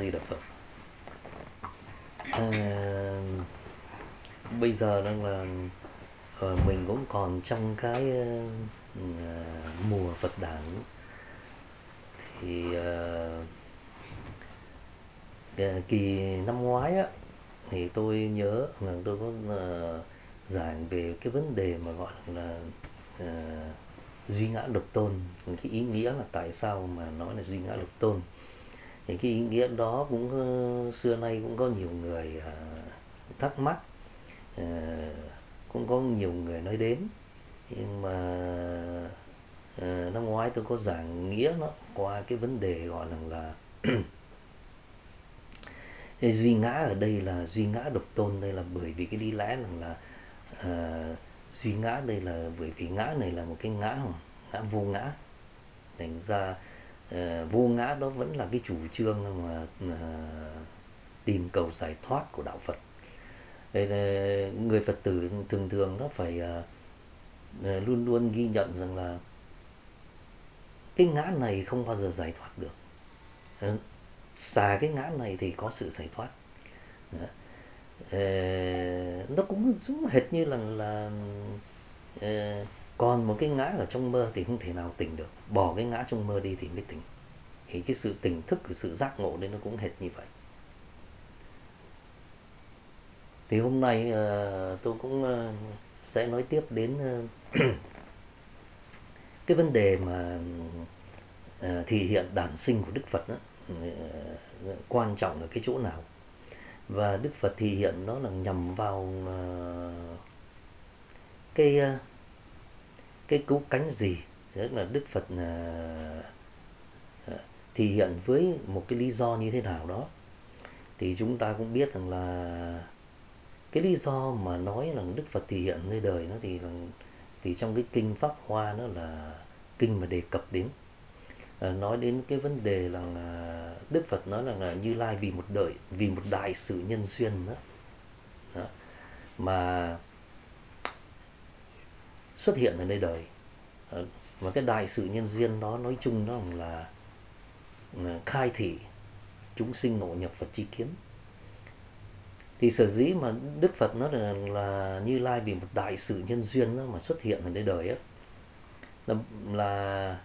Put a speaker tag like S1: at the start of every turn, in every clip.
S1: Di Đà Phật. à, Bây giờ đang là mình cũng còn trong cái mùa Phật đản. Thì kỳ năm ngoái á, thì tôi nhớ là tôi có giảng về cái vấn đề mà gọi là duy ngã độc tôn. Cái ý nghĩa là tại sao mà nói là duy ngã độc tôn. Thì cái ý nghĩa đó cũng xưa nay cũng có nhiều người thắc mắc, ờ, cũng có nhiều người nói đến. Nhưng mà năm ngoái tôi có giảng nghĩa nó qua cái vấn đề gọi là cái duy ngã ở đây là duy ngã độc tôn. Đây là bởi vì cái lý lẽ là duy ngã đây là bởi vì ngã này là một cái ngã ngã vô ngã. Thành ra vô ngã đó vẫn là cái chủ trương mà tìm cầu giải thoát của đạo Phật. Đây là người Phật tử thường thường nó phải luôn luôn ghi nhận rằng là cái ngã này không bao giờ giải thoát được. Xả cái ngã này thì có sự giải thoát. Đó. Nó cũng giống hệt như là còn một cái ngã ở trong mơ thì không thể nào tỉnh được, bỏ cái ngã trong mơ đi thì mới tỉnh. Thì cái sự tỉnh thức, cái sự giác ngộ đấy nó cũng hệt như vậy. Thì hôm nay tôi cũng sẽ nói tiếp đến cái vấn đề mà thể hiện đản sinh của Đức Phật đó, quan trọng ở cái chỗ nào. Và Đức Phật thể hiện đó là nhằm vào cái cứu cánh gì. Tức là Đức Phật thể hiện với một cái lý do như thế nào đó. Thì chúng ta cũng biết rằng là cái lý do mà nói là Đức Phật thể hiện nơi đời nó thì trong cái kinh Pháp Hoa nó là kinh mà đề cập đến, nói đến cái vấn đề là Đức Phật nói là Như Lai vì một đại sự nhân duyên đó, mà xuất hiện ở nơi đời. Và cái đại sự nhân duyên đó nói chung nó là khai thị chúng sinh ngộ nhập Phật chi kiến. Thì sở dĩ mà Đức Phật nói là Như Lai vì một đại sự nhân duyên đó mà xuất hiện ở nơi đời á, là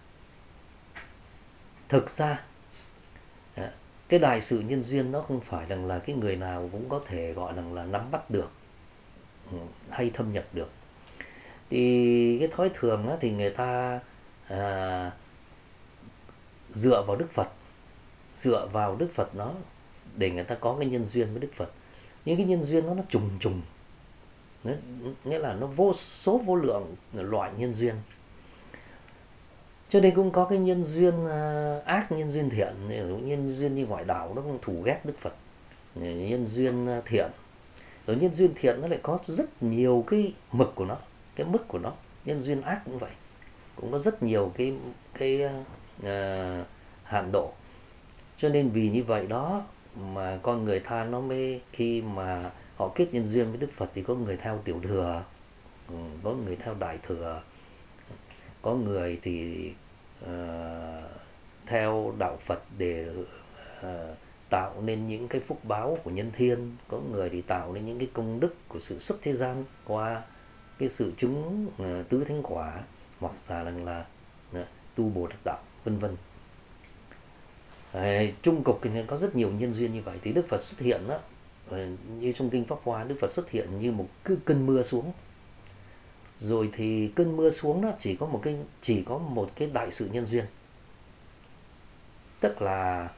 S1: thực ra cái đại sự nhân duyên nó không phải là cái người nào cũng có thể gọi là nắm bắt được hay thâm nhập được. Thì cái thói thường á, thì người ta dựa vào Đức Phật nó để người ta có cái nhân duyên với Đức Phật. Nhưng cái nhân duyên nó trùng, nghĩa là nó vô số vô lượng loại nhân duyên. Cho nên cũng có cái nhân duyên ác, nhân duyên thiện. Nhân duyên như ngoại đạo nó cũng thù ghét Đức Phật. Nhân duyên thiện, rồi nhân duyên thiện nó lại có rất nhiều cái mực của nó, cái mức của nó. Nhân duyên ác cũng vậy, cũng có rất nhiều cái hạn độ. Cho nên vì như vậy đó mà con người ta nó mới, khi mà họ kết nhân duyên với Đức Phật thì có người theo tiểu thừa, có người theo đại thừa, có người thì theo đạo Phật để tạo nên những cái phúc báo của nhân thiên, có người thì tạo nên những cái công đức của sự xuất thế gian qua cái sự chứng tứ thánh quả, hoặc là tu Bồ Tát đạo, vân vân. Trung cục thì có rất nhiều nhân duyên như vậy. Thì Đức Phật xuất hiện đó, như trong kinh Pháp Hoa, Đức Phật xuất hiện như một cơn mưa xuống. Rồi thì cơn mưa xuống đó chỉ có một cái đại sự nhân duyên, tức là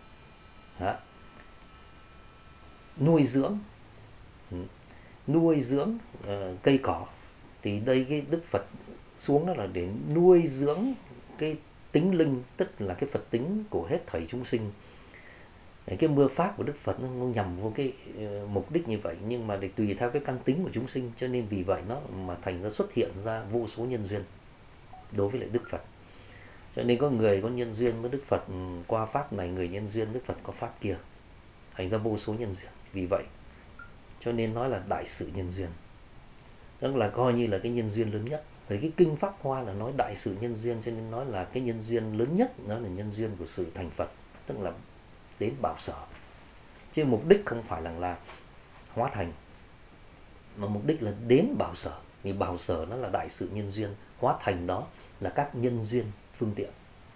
S1: nuôi dưỡng cây cỏ. Thì đây cái Đức Phật xuống đó là để nuôi dưỡng cái tính linh, tức là cái Phật tính của hết thảy chúng sinh. Cái mưa pháp của Đức Phật nó nhằm vô cái mục đích như vậy, nhưng mà để tùy theo cái căn tính của chúng sinh. Cho nên vì vậy nó mà thành ra xuất hiện ra vô số nhân duyên đối với lại Đức Phật. Cho nên có người có nhân duyên với Đức Phật qua pháp này, người nhân duyên Đức Phật có pháp kia, thành ra vô số nhân duyên. Vì vậy cho nên nói là đại sự nhân duyên, tức là coi như là cái nhân duyên lớn nhất. Vì cái kinh Pháp Hoa là nói đại sự nhân duyên, cho nên nói là cái nhân duyên lớn nhất, nó là nhân duyên của sự thành Phật, tức là đến bảo sở. chứ mục đích không phải là hóa thành, mà mục đích là đến bảo sở. Thì bảo sở nó là đại sự nhân duyên, hóa thành đó là các nhân duyên phương tiện.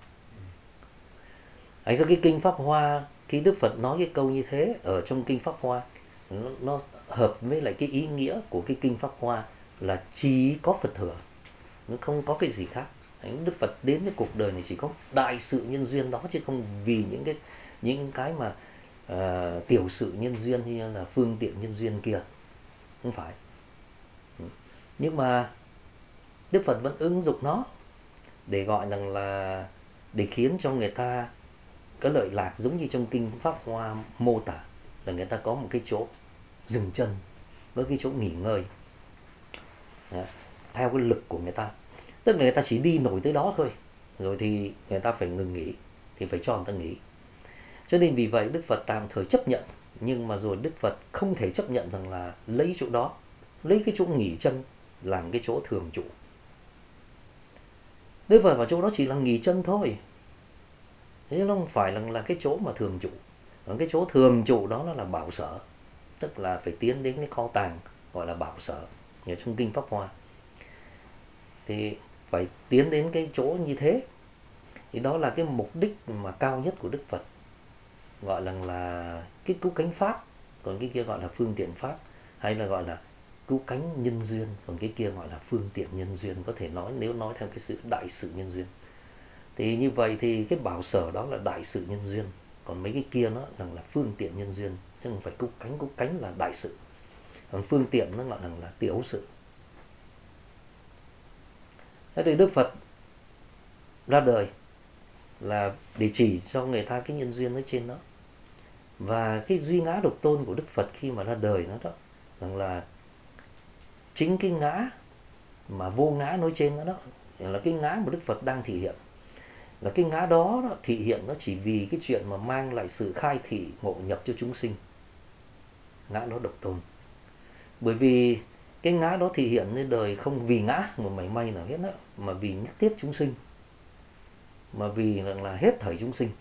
S1: Ấy ra cái kinh Pháp Hoa, khi Đức Phật nói cái câu như thế ở trong kinh Pháp Hoa, nó hợp với lại cái ý nghĩa của cái kinh Pháp Hoa là chỉ có Phật thừa, nó không có cái gì khác. Đức Phật đến với cuộc đời này chỉ có đại sự nhân duyên đó, chứ không vì những cái mà tiểu sự nhân duyên như là phương tiện nhân duyên kia, không phải. Nhưng mà Đức Phật vẫn ứng dụng nó để gọi là để khiến cho người ta có lợi lạc, giống như trong kinh Pháp Hoa mô tả là người ta có một cái chỗ dừng chân với cái chỗ nghỉ ngơi. Đấy, theo cái lực của người ta, tức là người ta chỉ đi nổi tới đó thôi, rồi thì người ta phải ngừng nghỉ, thì phải cho người ta nghỉ. Cho nên vì vậy Đức Phật tạm thời chấp nhận, nhưng mà rồi Đức Phật không thể chấp nhận rằng là lấy chỗ đó, lấy cái chỗ nghỉ chân làm cái chỗ thường trụ. Đức Phật vào chỗ đó chỉ là nghỉ chân thôi, thế nó không phải là cái chỗ mà thường trụ. Còn cái chỗ thường trụ đó nó là bảo sở, tức là phải tiến đến cái kho tàng gọi là bảo sở ở trong kinh Pháp Hoa. Thì phải tiến đến cái chỗ như thế, thì đó là cái mục đích mà cao nhất của Đức Phật, gọi là cái cứu cánh pháp, còn cái kia gọi là phương tiện pháp, hay là gọi là cứu cánh nhân duyên, còn cái kia gọi là phương tiện nhân duyên. Có thể nói nếu nói theo cái sự đại sự nhân duyên, thì như vậy thì cái bảo sở đó là đại sự nhân duyên, còn mấy cái kia nó là phương tiện nhân duyên, chứ không phải cứu cánh là đại sự, còn phương tiện nó gọi là tiểu sự. Thế thì Đức Phật ra đời là để chỉ cho người ta cái nhân duyên ở trên đó. Và cái duy ngã độc tôn của Đức Phật khi mà ra đời nó đó rằng là chính cái ngã mà vô ngã nói trên đó, là cái ngã mà Đức Phật đang thể hiện. Là cái ngã đó, thị hiện nó chỉ vì cái chuyện mà mang lại sự khai thị ngộ nhập cho chúng sinh. Ngã đó độc tôn. Bởi vì cái ngã đó thị hiện lên đời không vì ngã mà mảy may nào hết đó, mà vì nhất thiết chúng sinh, mà vì là hết thảy chúng sinh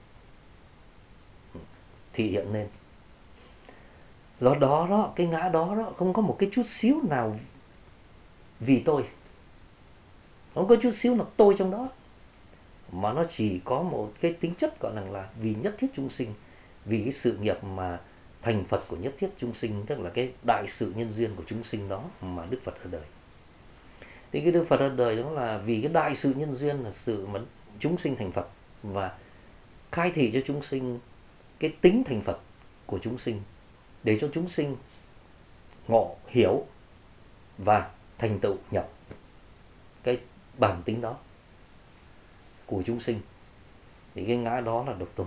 S1: thị hiện lên. Do đó, cái ngã đó không có một cái chút xíu nào vì tôi, không có chút xíu nào tôi trong đó, mà nó chỉ có một cái tính chất gọi là vì nhất thiết chúng sinh, vì cái sự nghiệp mà thành Phật của nhất thiết chúng sinh, tức là cái đại sự nhân duyên của chúng sinh đó mà Đức Phật ra đời. Thì cái Đức Phật ra đời đó là vì cái đại sự nhân duyên là sự mà chúng sinh thành Phật, và khai thị cho chúng sinh cái tính thành Phật của chúng sinh, để cho chúng sinh ngộ hiểu và thành tựu nhập cái bản tính đó của chúng sinh. Thì cái ngã đó là độc tôn.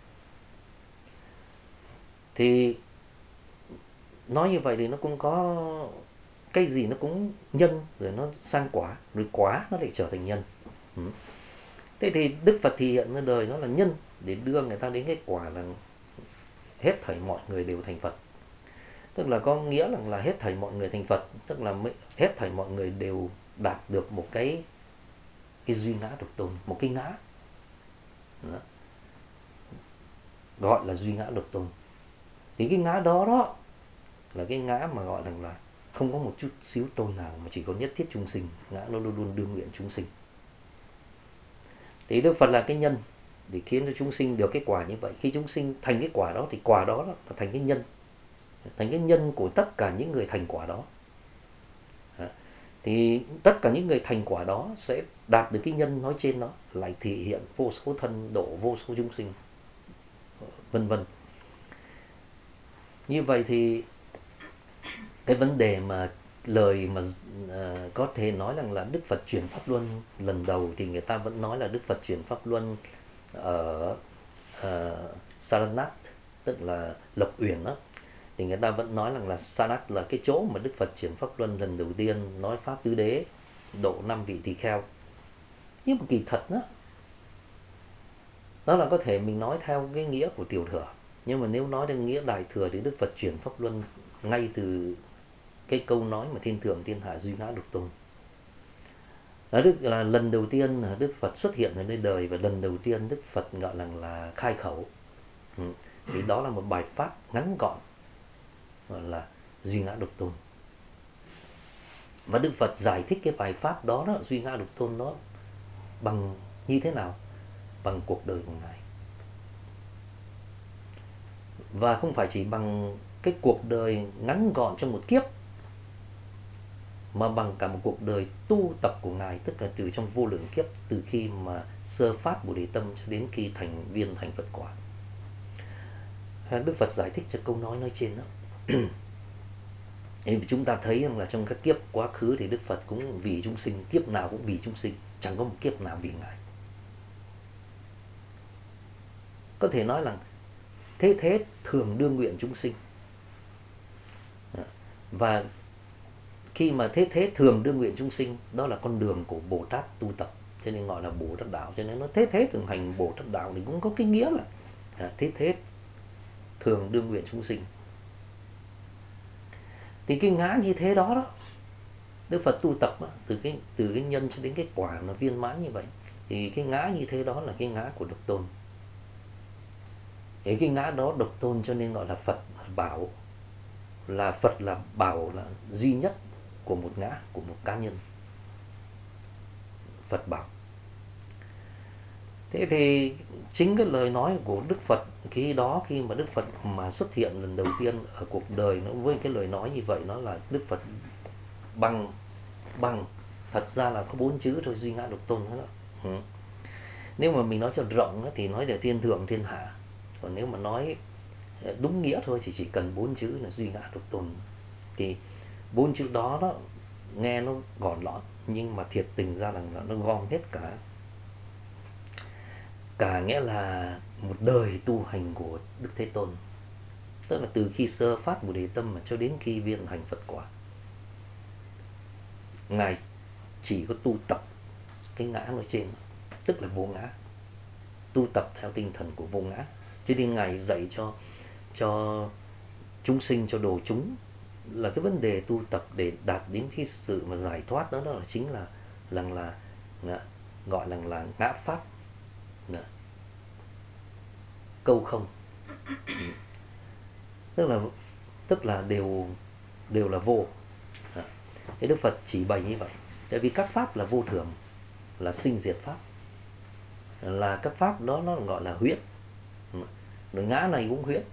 S1: Thì nói như vậy thì nó cũng có cái gì nó cũng nhân, rồi nó sang quả, rồi quả nó lại trở thành nhân. Thế thì Đức Phật thì hiện ra đời nó là nhân, để đưa người ta đến cái quả là hết thảy mọi người đều thành Phật. Tức là có nghĩa là hết thảy mọi người thành Phật, tức là hết thảy mọi người đều đạt được một cái duy ngã độc tôn, một cái ngã đó, gọi là duy ngã độc tôn. Thì cái ngã đó là cái ngã mà gọi là không có một chút xíu tôi nào, mà chỉ có nhất thiết chúng sinh. Ngã nó luôn luôn đương nguyện chúng sinh. Thì Đức Phật là cái nhân để khiến cho chúng sinh được cái quả như vậy. Khi chúng sinh thành cái quả đó thì quả đó là thành cái nhân, thành cái nhân của tất cả những người thành quả đó. Thì tất cả những người thành quả đó sẽ đạt được cái nhân nói trên đó, lại thể hiện vô số thân độ vô số chúng sinh, vân vân. Như vậy thì cái vấn đề mà lời mà có thể nói rằng là Đức Phật chuyển pháp luân lần đầu, thì người ta vẫn nói là Đức Phật chuyển pháp luân ở Saranat, tức là Lộc Uyển đó. Thì người ta vẫn nói rằng là Saranat là cái chỗ mà Đức Phật chuyển pháp luân lần đầu tiên, nói pháp tứ đế, độ 5 vị tỳ kheo. Nhưng mà kỳ thật đó là có thể mình nói theo cái nghĩa của tiểu thừa. Nhưng mà nếu nói theo nghĩa đại thừa thì Đức Phật chuyển pháp luân ngay từ cái câu nói mà thiên thượng thiên hạ duy ngã độc tôn. Đó là lần đầu tiên Đức Phật xuất hiện ở nơi đời, và lần đầu tiên Đức Phật gọi là khai khẩu. Thì đó là một bài pháp ngắn gọn, gọi là duy ngã độc tôn. Và Đức Phật giải thích cái bài pháp đó, duy ngã độc tôn đó, bằng như thế nào? Bằng cuộc đời của Ngài. Và không phải chỉ bằng cái cuộc đời ngắn gọn trong một kiếp, mà bằng cả một cuộc đời tu tập của Ngài, tức là từ trong vô lượng kiếp, từ khi mà sơ phát Bồ Đề Tâm cho đến khi thành viên thành Phật quả. Đức Phật giải thích cho câu nói trên đó. Thì chúng ta thấy rằng là trong các kiếp quá khứ thì Đức Phật cũng vì chúng sinh, kiếp nào cũng vì chúng sinh, chẳng có một kiếp nào vì Ngài. Có thể nói là thế thường đương nguyện chúng sinh. Và khi mà thế thường đương nguyện chúng sinh, đó là con đường của Bồ Tát tu tập, cho nên gọi là Bồ Tát đạo. Cho nên nó thế thường hành Bồ Tát đạo thì cũng có cái nghĩa là thế thường đương nguyện chúng sinh. Thì cái ngã như thế đó, Đức Phật tu tập từ cái nhân cho đến cái quả nó viên mãn như vậy, thì cái ngã như thế đó là cái ngã của độc tôn. Cái ngã đó độc tôn cho nên gọi là Phật bảo, là Phật là bảo, là duy nhất của một ngã, của một cá nhân. Phật bảo. Thế thì chính cái lời nói của Đức Phật khi đó, khi mà Đức Phật mà xuất hiện lần đầu tiên ở cuộc đời, nó với cái lời nói như vậy, nó là Đức Phật bằng thật ra là có 4 chữ thôi, duy ngã độc tôn đó. Nếu mà mình nói cho rộng thì nói về thiên thượng thiên hạ, còn nếu mà nói đúng nghĩa thôi thì chỉ cần 4 chữ là duy ngã độc tôn. Thì 4 chữ đó nghe nó gọn lọn, nhưng mà thiệt tình ra là nó gom hết cả nghĩa là một đời tu hành của Đức Thế Tôn, tức là từ khi sơ phát Bồ Đề Tâm mà cho đến khi viên hành Phật quả, Ngài chỉ có tu tập cái ngã nói trên, tức là vô ngã, tu tập theo tinh thần của vô ngã. Cho nên Ngài dạy cho chúng sinh, cho đồ chúng, là cái vấn đề tu tập để đạt đến cái sự mà giải thoát đó, là chính là gọi là ngã pháp, câu không, tức là đều là vô. Thế Đức Phật chỉ bày như vậy, tại vì các pháp là vô thường, là sinh diệt pháp, là các pháp đó nó gọi là huyễn, rồi ngã này cũng huyễn.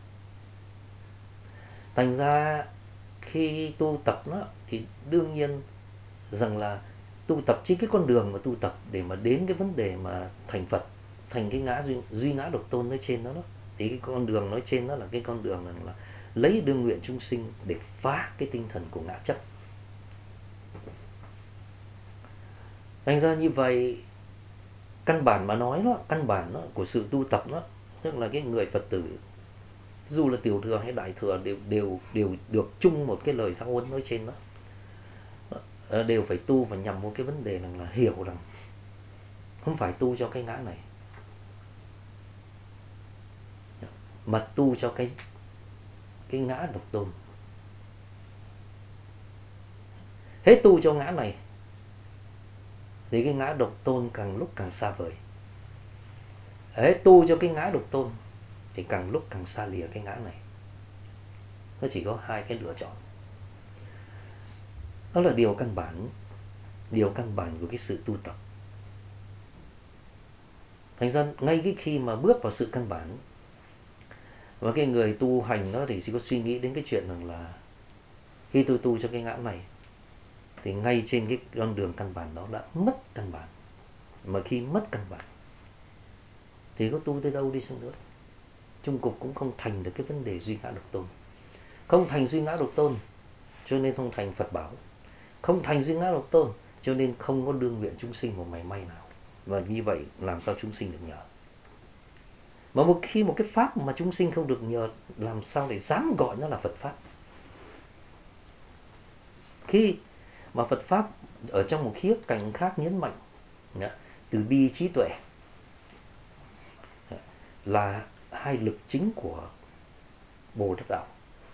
S1: Thành ra khi tu tập thì đương nhiên rằng là tu tập chính cái con đường mà tu tập để mà đến cái vấn đề mà thành Phật, thành cái ngã duy ngã độc tôn nói trên đó, thì cái con đường nói trên đó là cái con đường là lấy đương nguyện chúng sinh để phá cái tinh thần của ngã chấp. Thành ra như vậy, căn bản mà nói căn bản của sự tu tập tức là cái người Phật tử, dù là tiểu thừa hay đại thừa, đều được chung một cái lời giáo huấn nói trên đó, đều phải tu và nhằm một cái vấn đề là hiểu rằng không phải tu cho cái ngã này, mà tu cho cái ngã độc tôn. Hết tu cho ngã này thì cái ngã độc tôn càng lúc càng xa vời. Hết tu cho cái ngã độc tôn thì càng lúc càng xa lìa cái ngã này. Nó chỉ có hai cái lựa chọn. Đó là điều căn bản của cái sự tu tập. Thành ra ngay cái khi mà bước vào sự căn bản, và cái người tu hành đó thì chỉ có suy nghĩ đến cái chuyện rằng là khi tôi tu cho cái ngã này thì ngay trên cái con đường căn bản đó đã mất căn bản. Mà khi mất căn bản thì có tu tới đâu đi chăng nữa, chung cục cũng không thành được cái vấn đề duy ngã độc tôn. Không thành duy ngã độc tôn cho nên không thành Phật bảo. Không thành duy ngã độc tôn cho nên không có đương nguyện chúng sinh một mảy may nào. Và như vậy làm sao chúng sinh được nhờ? Mà khi một cái pháp mà chúng sinh không được nhờ, làm sao để dám gọi nó là Phật pháp? Khi mà Phật pháp ở trong một khía cạnh khác nhấn mạnh từ bi trí tuệ là hai lực chính của Bồ Tát đạo.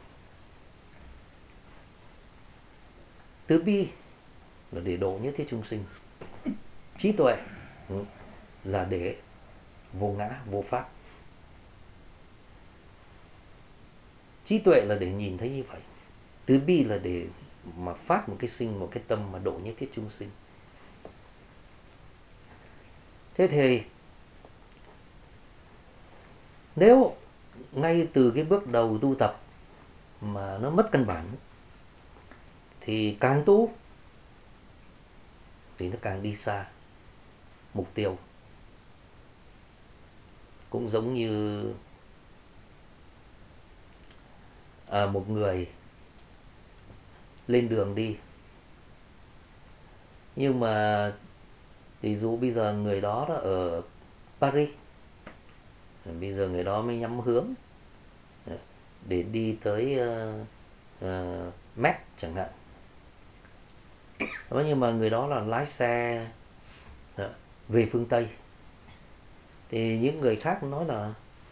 S1: Từ bi là để độ nhất thiết chúng sinh, trí tuệ là để vô ngã vô pháp. Trí tuệ là để nhìn thấy như vậy. Từ bi là để mà phát một cái sinh, một cái tâm mà độ nhất thiết chúng sinh. Thế thì nếu ngay từ cái bước đầu tu tập mà nó mất căn bản, thì càng tu thì nó càng đi xa mục tiêu. Cũng giống như một người lên đường đi, nhưng mà ví dụ bây giờ người đó ở Paris, bây giờ người đó mới nhắm hướng để đi tới Metz chẳng hạn. Đó, nhưng mà người đó là lái xe về phương Tây, thì những người khác nói là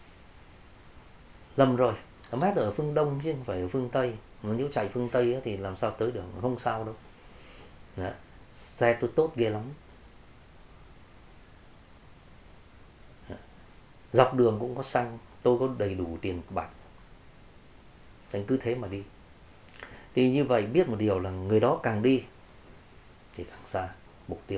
S1: lầm rồi, Metz ở phương Đông chứ không phải ở phương Tây. Mà nếu chạy phương Tây thì làm sao tới được, không sao đâu. Đó. Xe tôi tốt ghê lắm, dọc đường cũng có xăng, tôi có đầy đủ tiền bạc, anh cứ thế mà đi. Thì như vậy biết một điều là người đó càng đi thì càng xa mục tiêu.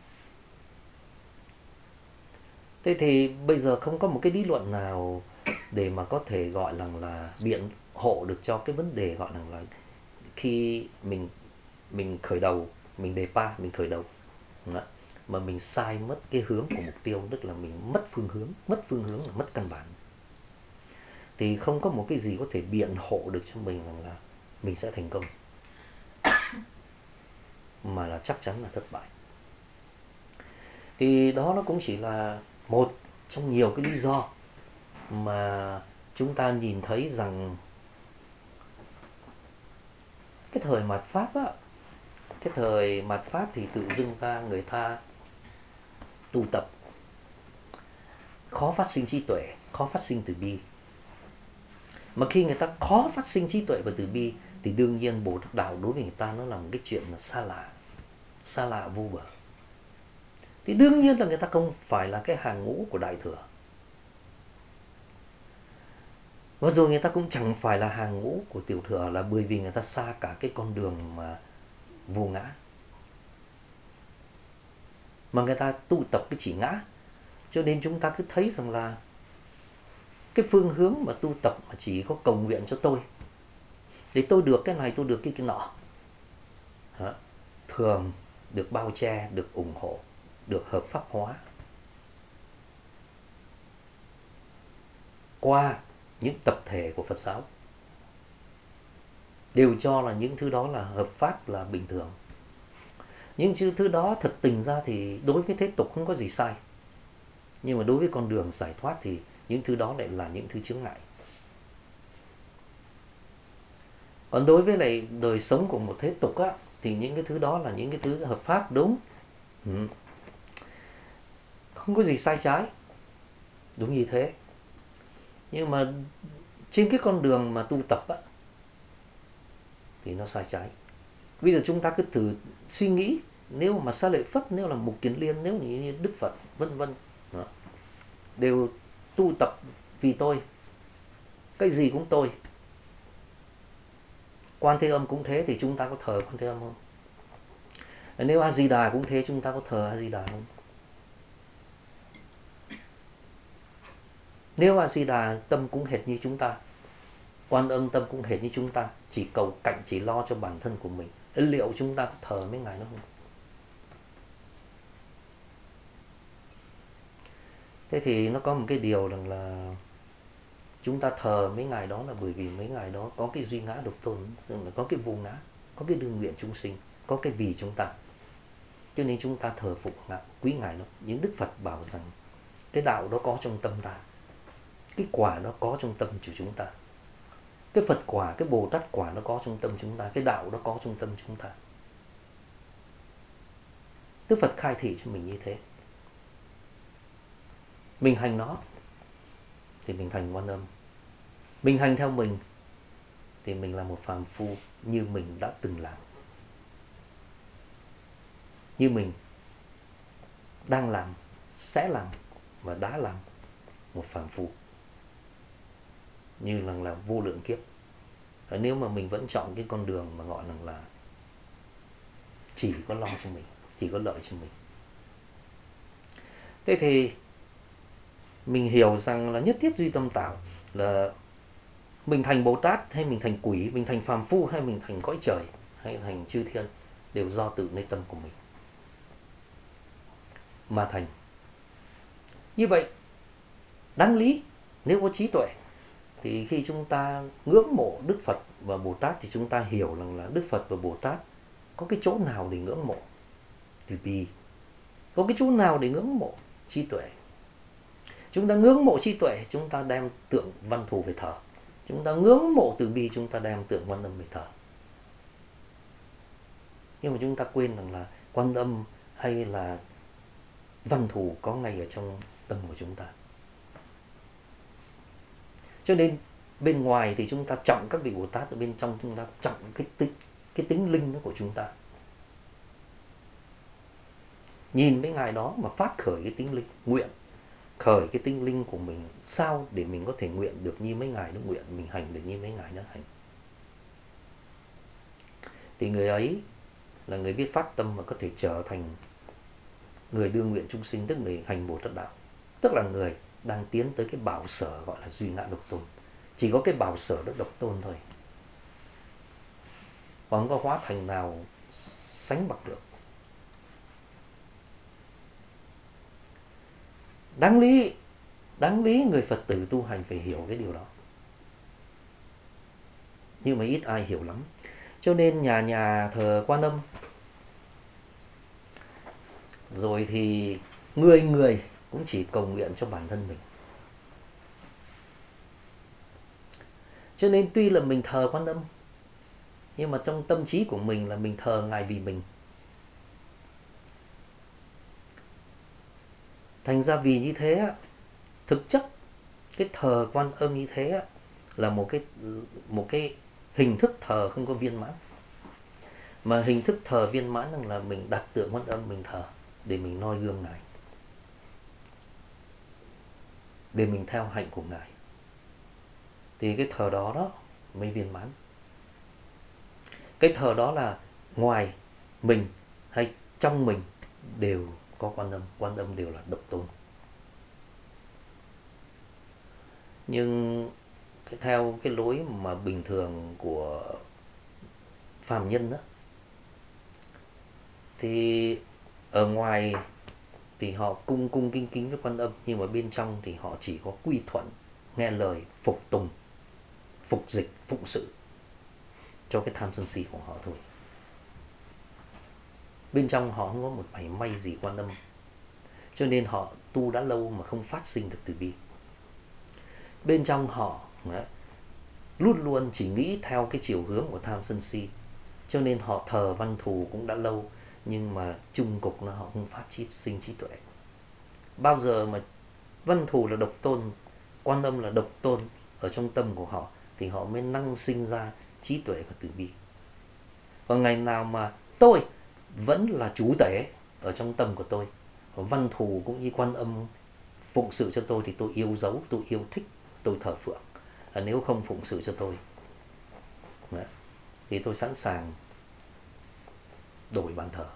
S1: Thế thì bây giờ không có một cái lý luận nào để mà có thể gọi là biện hộ được cho cái vấn đề gọi là khi mình khởi đầu, mình đề pa, mình khởi đầu mà mình sai mất cái hướng của mục tiêu, tức là mình mất phương hướng là mất căn bản, thì không có một cái gì có thể biện hộ được cho mình là mình sẽ thành công, mà là chắc chắn là thất bại. Thì đó nó cũng chỉ là một trong nhiều cái lý do mà chúng ta nhìn thấy rằng cái thời mạt Pháp á, cái thời mạt Pháp thì tự dưng ra người ta tu tập khó phát sinh trí tuệ, khó phát sinh từ bi. Mà khi người ta khó phát sinh trí tuệ và từ bi thì đương nhiên Bồ Tát Đạo đối với người ta nó là một cái chuyện là xa lạ vô bờ. Thì đương nhiên là người ta không phải là cái hàng ngũ của Đại Thừa. Và rồi người ta cũng chẳng phải là hàng ngũ của Tiểu Thừa, là bởi vì người ta xa cả cái con đường mà vô ngã. Mà người ta tu tập cái chỉ ngã. Cho nên chúng ta cứ thấy rằng là cái phương hướng mà tu tập mà chỉ có cầu nguyện cho tôi, để tôi được cái này, tôi được cái nọ, thường được bao che, được ủng hộ, được hợp pháp hóa qua những tập thể của Phật giáo, đều cho là những thứ đó là hợp pháp, là bình thường. Những thứ đó thật tình ra thì đối với thế tục không có gì sai, nhưng mà đối với con đường giải thoát thì những thứ đó lại là những thứ chướng ngại. Còn đối với lại đời sống của một thế tục á, thì những cái thứ đó là những cái thứ hợp pháp, đúng, không có gì sai trái, đúng như thế. Nhưng mà trên cái con đường mà tu tập á, thì nó sai trái. Bây giờ chúng ta cứ thử suy nghĩ, nếu mà Xá Lợi Phất, nếu là Mục Kiền Liên, nếu như Đức Phật vân vân đều tu tập vì tôi, cái gì cũng tôi. Quan Thế Âm cũng thế, thì chúng ta có thờ Quan Thế Âm không? Nếu A Di Đà cũng thế, chúng ta có thờ A Di Đà không? Nếu A Di Đà tâm cũng hệt như chúng ta, Quan Âm tâm cũng hệt như chúng ta, chỉ cầu cạnh, chỉ lo cho bản thân của mình, liệu chúng ta có thờ mấy ngài đó không? Thế thì nó có một cái điều rằng là chúng ta thờ mấy ngài đó là bởi vì mấy ngài đó có cái duy ngã độc tôn, có cái vô ngã, có cái đương nguyện chúng sinh, có cái vì chúng ta. Cho nên chúng ta thờ phụng quý ngài đó. Những Đức Phật bảo rằng cái đạo đó có trong tâm ta, cái quả đó có trong tâm của chúng ta, cái Phật quả, cái Bồ Tát quả nó có trong tâm chúng ta, cái đạo đó có trong tâm chúng ta. Đức Phật khai thị cho mình như thế. Mình hành nó thì mình thành Quan Âm, mình hành theo mình thì mình là một phàm phu như mình đã từng làm, như mình đang làm, sẽ làm và đã làm, một phàm phu như là vô lượng kiếp. Nếu mà mình vẫn chọn cái con đường mà gọi là chỉ có lo cho mình, chỉ có lợi cho mình. Thế thì mình hiểu rằng là nhất thiết duy tâm tạo là mình thành Bồ Tát hay mình thành quỷ, mình thành phàm phu hay mình thành cõi trời hay thành chư thiên đều do tự nơi tâm của mình mà thành. Như vậy, đáng lý nếu có trí tuệ thì khi chúng ta ngưỡng mộ Đức Phật và Bồ Tát thì chúng ta hiểu rằng là Đức Phật và Bồ Tát có cái chỗ nào để ngưỡng mộ? Từ bi. Có cái chỗ nào để ngưỡng mộ? Trí tuệ. Chúng ta ngưỡng mộ trí tuệ, chúng ta đem tượng Văn Thù về thờ. Chúng ta ngưỡng mộ từ bi, chúng ta đem tượng Quan Âm về thờ. Nhưng mà chúng ta quên rằng là Quan Âm hay là Văn Thù có ngay ở trong tâm của chúng ta. Cho nên bên ngoài thì chúng ta trọng các vị Bồ Tát, ở bên trong chúng ta trọng cái tính linh đó của chúng ta. Nhìn mấy ngài đó mà phát khởi cái tính linh, nguyện khởi cái tính linh của mình, sao để mình có thể nguyện được như mấy ngài nó nguyện, mình hành được như mấy ngài nó hành. Thì người ấy là người biết phát tâm và có thể trở thành người đưa nguyện chúng sinh, tức người hành Bồ Tát đạo, tức là người đang tiến tới cái bảo sở gọi là duy ngã độc tôn. Chỉ có cái bảo sở đó độc tôn thôi, còn không có hóa thành nào sánh bằng được. Đáng lý người Phật tử tu hành phải hiểu cái điều đó, nhưng mà ít ai hiểu lắm. Cho nên nhà thờ Quan Âm, rồi thì người cũng chỉ cầu nguyện cho bản thân mình. Cho nên tuy là mình thờ Quan Âm, nhưng mà trong tâm trí của mình là mình thờ ngài vì mình. Thành ra vì như thế, thực chất cái thờ Quan Âm như thế là một cái hình thức thờ không có viên mãn. Mà hình thức thờ viên mãn là mình đặt tượng Quan Âm mình thờ để mình noi gương ngài, để mình theo hạnh của ngài, thì cái thờ đó mới viên mãn. Cái thờ đó là ngoài mình hay trong mình đều có Quan Âm đều là độc tôn. Nhưng theo cái lối mà bình thường của phàm nhân đó, thì ở ngoài thì họ cung kính với Quan Âm, nhưng mà bên trong thì họ chỉ có quy thuận, nghe lời, phục tùng, phục dịch, phụng sự cho cái tham sân si của họ thôi. Bên trong họ không có một mảy may gì Quan Âm, cho nên họ tu đã lâu mà không phát sinh được từ bi. Bên trong họ luôn luôn chỉ nghĩ theo cái chiều hướng của tham sân si, cho nên họ thờ Văn Thù cũng đã lâu, nhưng mà chung cục là họ không phát sinh trí tuệ. Bao giờ mà Văn Thù là độc tôn, Quan Âm là độc tôn ở trong tâm của họ, thì họ mới năng sinh ra trí tuệ và từ bi. Còn ngày nào mà tôi vẫn là chủ tể ở trong tâm của tôi, Văn Thù cũng như Quan Âm phụng sự cho tôi, thì tôi yêu dấu, tôi yêu thích, tôi thờ phượng. Nếu không phụng sự cho tôi thì tôi sẵn sàng đổi bàn thờ.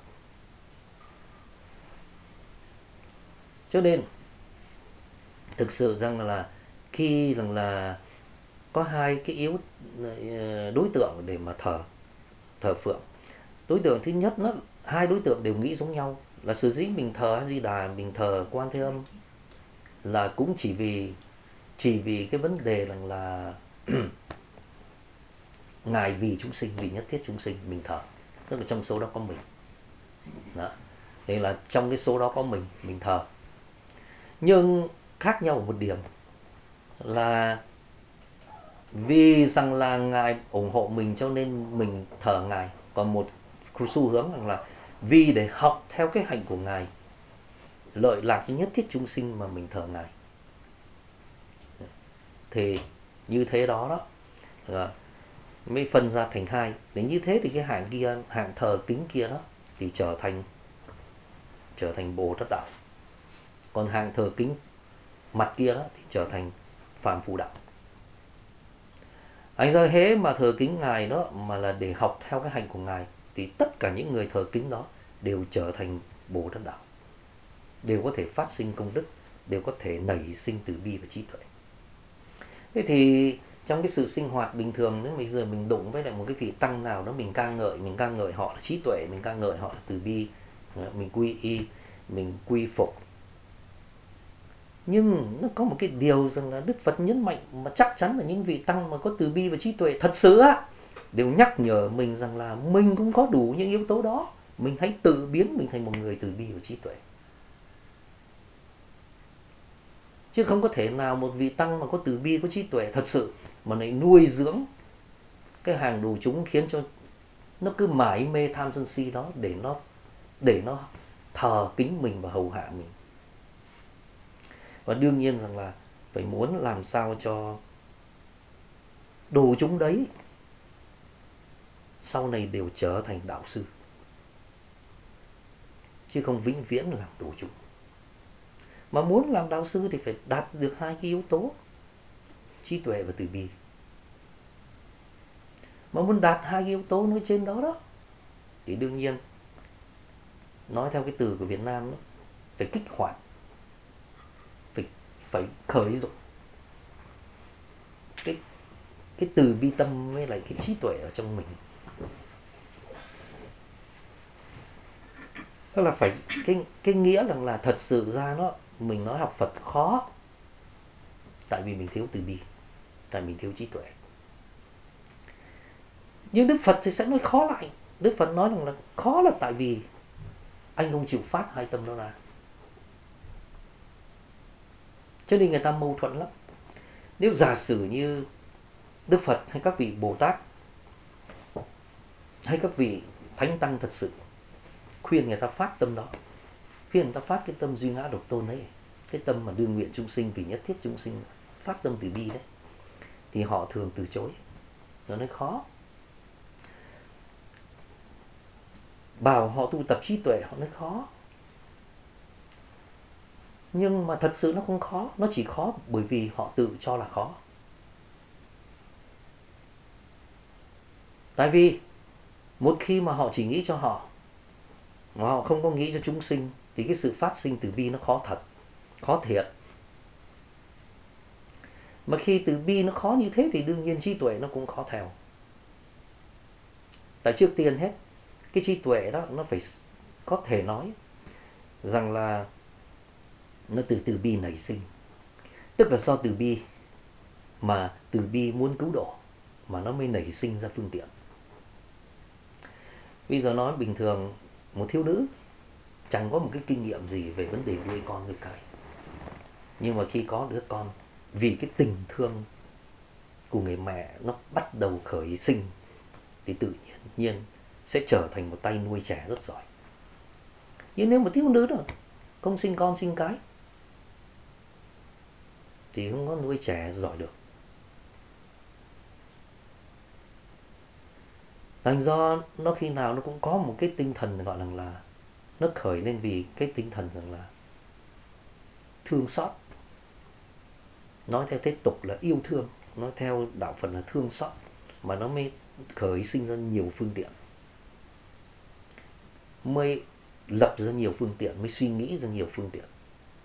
S1: Cho nên thực sự rằng là khi rằng là có hai cái đối tượng để mà thờ phượng. Đối tượng thứ nhất, hai đối tượng đều nghĩ giống nhau, là sở dĩ mình thờ A Di Đà, mình thờ Quan Thế Âm là cũng chỉ vì cái vấn đề rằng là ngài vì chúng sinh, vì nhất thiết chúng sinh mình thờ, tức là trong số đó có mình. Đó. Thế là trong cái số đó có mình thờ. Nhưng khác nhau ở một điểm là vì rằng là ngài ủng hộ mình cho nên mình thờ ngài, còn một xu hướng rằng là vì để học theo cái hạnh của ngài, lợi lạc cho nhất thiết chúng sinh mà mình thờ ngài. Thì như thế đó mới phân ra thành hai. Để như thế thì cái hạng kia, hạng thờ kính kia đó thì trở thành Bồ Tát đạo. Còn hạng thờ kính mặt kia đó thì trở thành phàm phu đạo. Anh ra hễ mà thờ kính Ngài đó mà là để học theo cái hành của Ngài, thì tất cả những người thờ kính đó đều trở thành Bồ Tát đạo, đều có thể phát sinh công đức, đều có thể nảy sinh từ bi và trí tuệ. Thế thì trong cái sự sinh hoạt bình thường, nếu bây giờ mình đụng với lại một cái vị tăng nào đó, mình ca ngợi họ là trí tuệ, mình ca ngợi họ là từ bi, mình quy y, mình quy phục. Nhưng nó có một cái điều rằng là Đức Phật nhấn mạnh, mà chắc chắn là những vị tăng mà có từ bi và trí tuệ thật sự á, đều nhắc nhở mình rằng là mình cũng có đủ những yếu tố đó. Mình hãy tự biến mình thành một người từ bi và trí tuệ. Chứ không có thể nào một vị tăng mà có từ bi, có trí tuệ thật sự mà lại nuôi dưỡng cái hàng đồ chúng, khiến cho nó cứ mải mê tham sân si đó, để nó thờ kính mình và hầu hạ mình. Và đương nhiên rằng là phải muốn làm sao cho đồ chúng đấy sau này đều trở thành đạo sư, chứ không vĩnh viễn làm đồ chúng. Mà muốn làm đạo sư thì phải đạt được hai cái yếu tố, trí tuệ và từ bi. Mà muốn đạt hai cái yếu tố nói trên đó đó, thì đương nhiên, nói theo cái từ của Việt Nam đó, phải kích hoạt, phải khởi dụng cái từ bi tâm với lại cái trí tuệ ở trong mình. Tức là phải cái nghĩa rằng là thật sự ra nó, mình nói học Phật khó tại vì mình thiếu từ bi, tại mình thiếu trí tuệ. Nhưng Đức Phật thì sẽ nói khó lại. Đức Phật nói rằng là khó là tại vì anh không chịu phát hai tâm đó ra. Cho nên người ta mâu thuẫn lắm. Nếu giả sử như Đức Phật hay các vị Bồ Tát hay các vị Thánh Tăng thật sự khuyên người ta phát tâm đó, khuyên người ta phát cái tâm duy ngã độc tôn đấy, cái tâm mà đương nguyện chúng sinh vì nhất thiết chúng sinh, phát tâm từ bi đấy, thì họ thường từ chối. Nó nói khó. Bảo họ tu tập trí tuệ, họ nói khó. Nhưng mà thật sự nó không khó, nó chỉ khó bởi vì họ tự cho là khó. Tại vì một khi mà họ chỉ nghĩ cho họ, mà họ không có nghĩ cho chúng sinh, thì cái sự phát sinh từ bi nó khó thật, khó thiệt. Mà khi từ bi nó khó như thế thì đương nhiên trí tuệ nó cũng khó theo. Tại trước tiên hết, cái trí tuệ đó nó phải có thể nói rằng là nó từ bi nảy sinh. Tức là do từ bi mà từ bi muốn cứu độ, mà nó mới nảy sinh ra phương tiện. Bây giờ nói bình thường, một thiếu nữ chẳng có một cái kinh nghiệm gì về vấn đề nuôi con nuôi cái. Nhưng mà khi có đứa con, vì cái tình thương của người mẹ nó bắt đầu khởi sinh, thì tự nhiên sẽ trở thành một tay nuôi trẻ rất giỏi. Nhưng nếu một thiếu nữ đó không sinh con sinh cái thì không có nuôi trẻ giỏi được. Thành do nó khi nào nó cũng có một cái tinh thần gọi là nó khởi lên vì cái tinh thần rằng là thương xót. Nói theo thế tục là yêu thương, nói theo đạo Phật là thương xót, mà nó mới khởi sinh ra nhiều phương tiện, mới lập ra nhiều phương tiện, mới suy nghĩ ra nhiều phương tiện.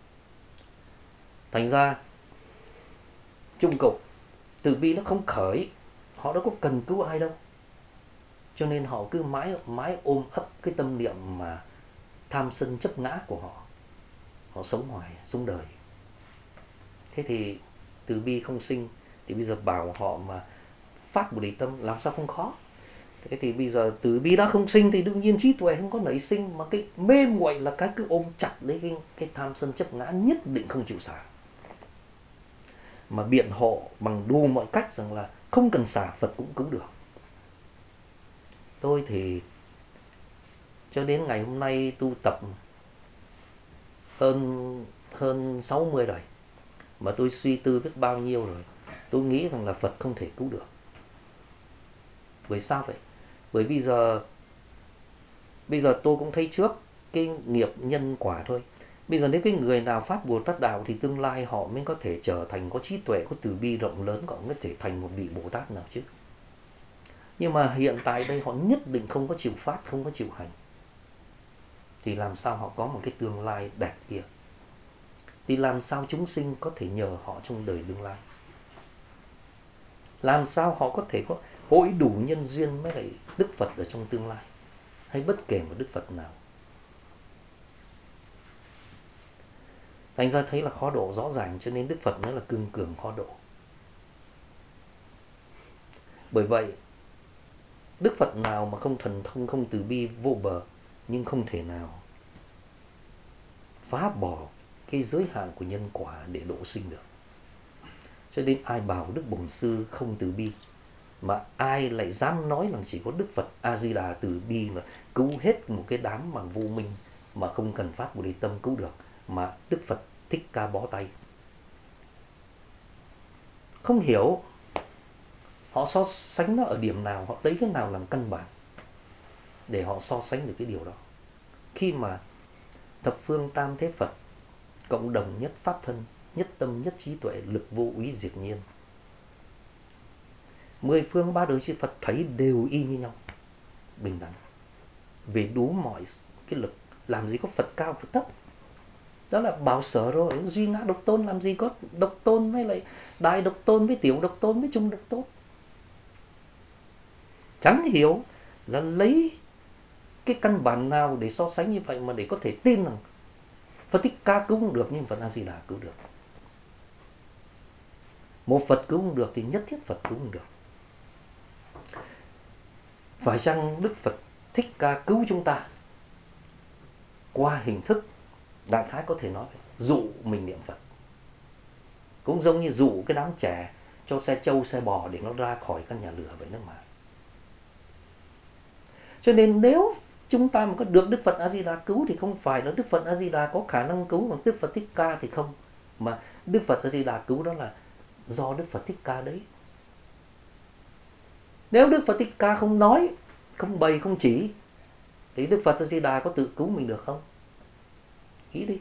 S1: Thành ra chung cục, từ bi nó không khởi, họ đâu có cần cứu ai đâu, cho nên họ cứ mãi ôm ấp cái tâm niệm mà tham sân chấp ngã của họ. Họ sống hoài, sống đời. Thế thì từ bi không sinh, thì bây giờ bảo họ mà phát Bồ Đề tâm làm sao không khó. Thế thì bây giờ từ bi đã không sinh thì đương nhiên trí tuệ không có nảy sinh, mà cái mê muội là cái cứ ôm chặt lấy cái tham sân chấp ngã, nhất định không chịu xả. Mà biện hộ bằng đủ mọi cách rằng là không cần xả Phật cũng cứu được. Tôi thì cho đến ngày hôm nay tu tập hơn 60 rồi, mà tôi suy tư biết bao nhiêu rồi, tôi nghĩ rằng là Phật không thể cứu được. Bởi sao vậy? Bởi bây giờ tôi cũng thấy trước cái nghiệp nhân quả thôi. Bây giờ nếu cái người nào phát Bồ Tát đạo thì tương lai họ mới có thể trở thành có trí tuệ, có từ bi rộng lớn, họ có thể thành một vị Bồ Tát nào chứ. Nhưng mà hiện tại đây họ nhất định không có chịu phát, không có chịu hành, thì làm sao họ có một cái tương lai đẹp kia? Thì làm sao chúng sinh có thể nhờ họ trong đời tương lai? Làm sao họ có thể có hội đủ nhân duyên với lại Đức Phật ở trong tương lai, hay bất kể một Đức Phật nào? Thành ra thấy là khó độ rõ ràng, cho nên Đức Phật nói là cương cường khó độ. Bởi vậy Đức Phật nào mà không thần thông, không từ bi vô bờ, nhưng không thể nào phá bỏ cái giới hạn của nhân quả để độ sinh được. Cho nên ai bảo Đức Bổn Sư không từ bi, mà ai lại dám nói rằng chỉ có Đức Phật A Di Đà từ bi mà cứu hết một cái đám mà vô minh, mà không cần phát Bồ Đề tâm cứu được, mà Đức Phật Thích Ca bó tay. Không hiểu họ so sánh nó ở điểm nào, họ lấy cái nào làm căn bản để họ so sánh được cái điều đó. Khi mà thập phương tam thế Phật cộng đồng nhất pháp thân, nhất tâm nhất trí tuệ, lực vô úy diệt nhiên, 10 phương ba đời chư Phật thấy đều y như nhau, bình đẳng về đủ mọi cái lực. Làm gì có Phật cao Phật thấp, đó là bảo sở rồi. Duy ngã độc tôn, làm gì có độc tôn với lại đại độc tôn với tiểu độc tôn với trung độc tôn. Chẳng hiểu là lấy cái căn bản nào để so sánh như vậy mà để có thể tin rằng Phật Thích Ca cứu không được nhưng Phật A Di Đà cứu được. Một Phật cứu không được thì nhất thiết Phật cứu không được. Phải chăng Đức Phật Thích Ca cứu chúng ta qua hình thức đại khái có thể nói dụ mình niệm Phật, cũng giống như dụ cái đám trẻ cho xe trâu xe bò để nó ra khỏi căn nhà lửa vậy đó mà. Cho nên nếu chúng ta mà có được Đức Phật A Di Đà cứu thì không phải là Đức Phật A Di Đà có khả năng cứu, còn Đức Phật Thích Ca thì không, mà Đức Phật A Di Đà cứu đó là do Đức Phật Thích Ca đấy. Nếu Đức Phật Thích Ca không nói, không bày, không chỉ, thì Đức Phật A Di Đà có tự cứu mình được không? Nghĩ đi.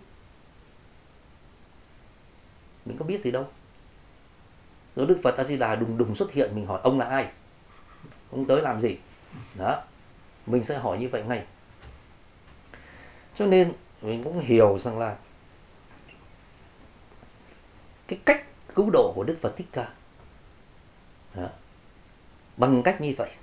S1: Mình có biết gì đâu. Nếu Đức Phật A Di Đà đùng đùng xuất hiện, mình hỏi ông là ai? Ông tới làm gì? Đó, mình sẽ hỏi như vậy ngay. Cho nên mình cũng hiểu rằng là cái cách cứu độ của Đức Phật Thích Ca đó, bằng cách như vậy,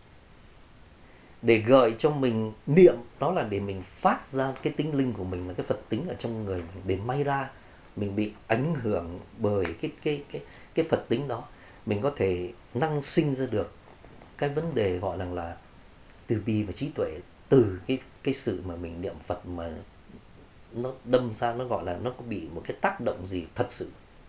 S1: để gợi cho mình niệm, đó là để mình phát ra cái tính linh của mình, là cái Phật tính ở trong người mình, để may ra mình bị ảnh hưởng bởi cái Phật tính đó, mình có thể năng sinh ra được cái vấn đề gọi là từ bi và trí tuệ từ cái sự mà mình niệm Phật, mà nó đâm ra, nó gọi là nó có bị một cái tác động gì thật sự.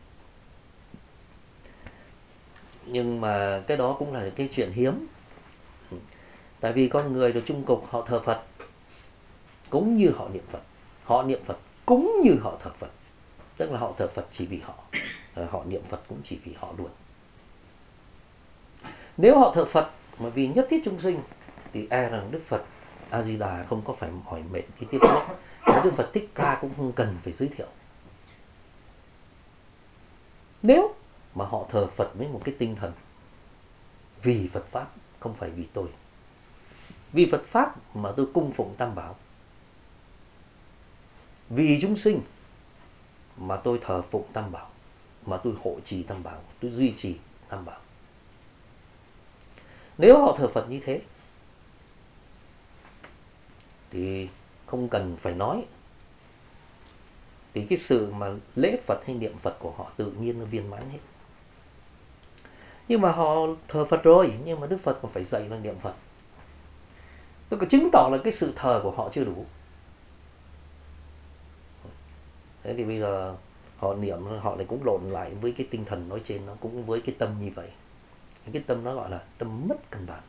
S1: Nhưng mà cái đó cũng là cái chuyện hiếm. Tại vì con người được chung cục, họ thờ Phật cũng như họ niệm Phật, họ niệm Phật cũng như họ thờ Phật. Tức là họ thờ Phật chỉ vì họ, họ niệm Phật cũng chỉ vì họ luôn. Nếu họ thờ Phật mà vì nhất thiết chúng sinh thì e rằng Đức Phật A Di Đà không có phải hỏi mệt đi tiếp nữa, Đức Phật Thích Ca cũng không cần phải giới thiệu. Nếu mà họ thờ Phật với một cái tinh thần vì Phật Pháp, không phải vì tôi, vì Phật Pháp mà tôi cung phụng Tam Bảo, vì chúng sinh mà tôi thờ phụng Tam Bảo, mà tôi hộ trì Tam Bảo, tôi duy trì Tam Bảo. Nếu họ thờ Phật như thế thì không cần phải nói, thì cái sự mà lễ Phật hay niệm Phật của họ tự nhiên nó viên mãn hết. Nhưng mà họ thờ Phật rồi, nhưng mà Đức Phật còn phải dạy là niệm Phật. Tôi có chứng tỏ là cái sự thờ của họ chưa đủ. Thế thì bây giờ họ niệm, họ lại cũng lộn lại với cái tinh thần nói trên, nó cũng với cái tâm như vậy. Cái tâm nó gọi là tâm mất cân bản.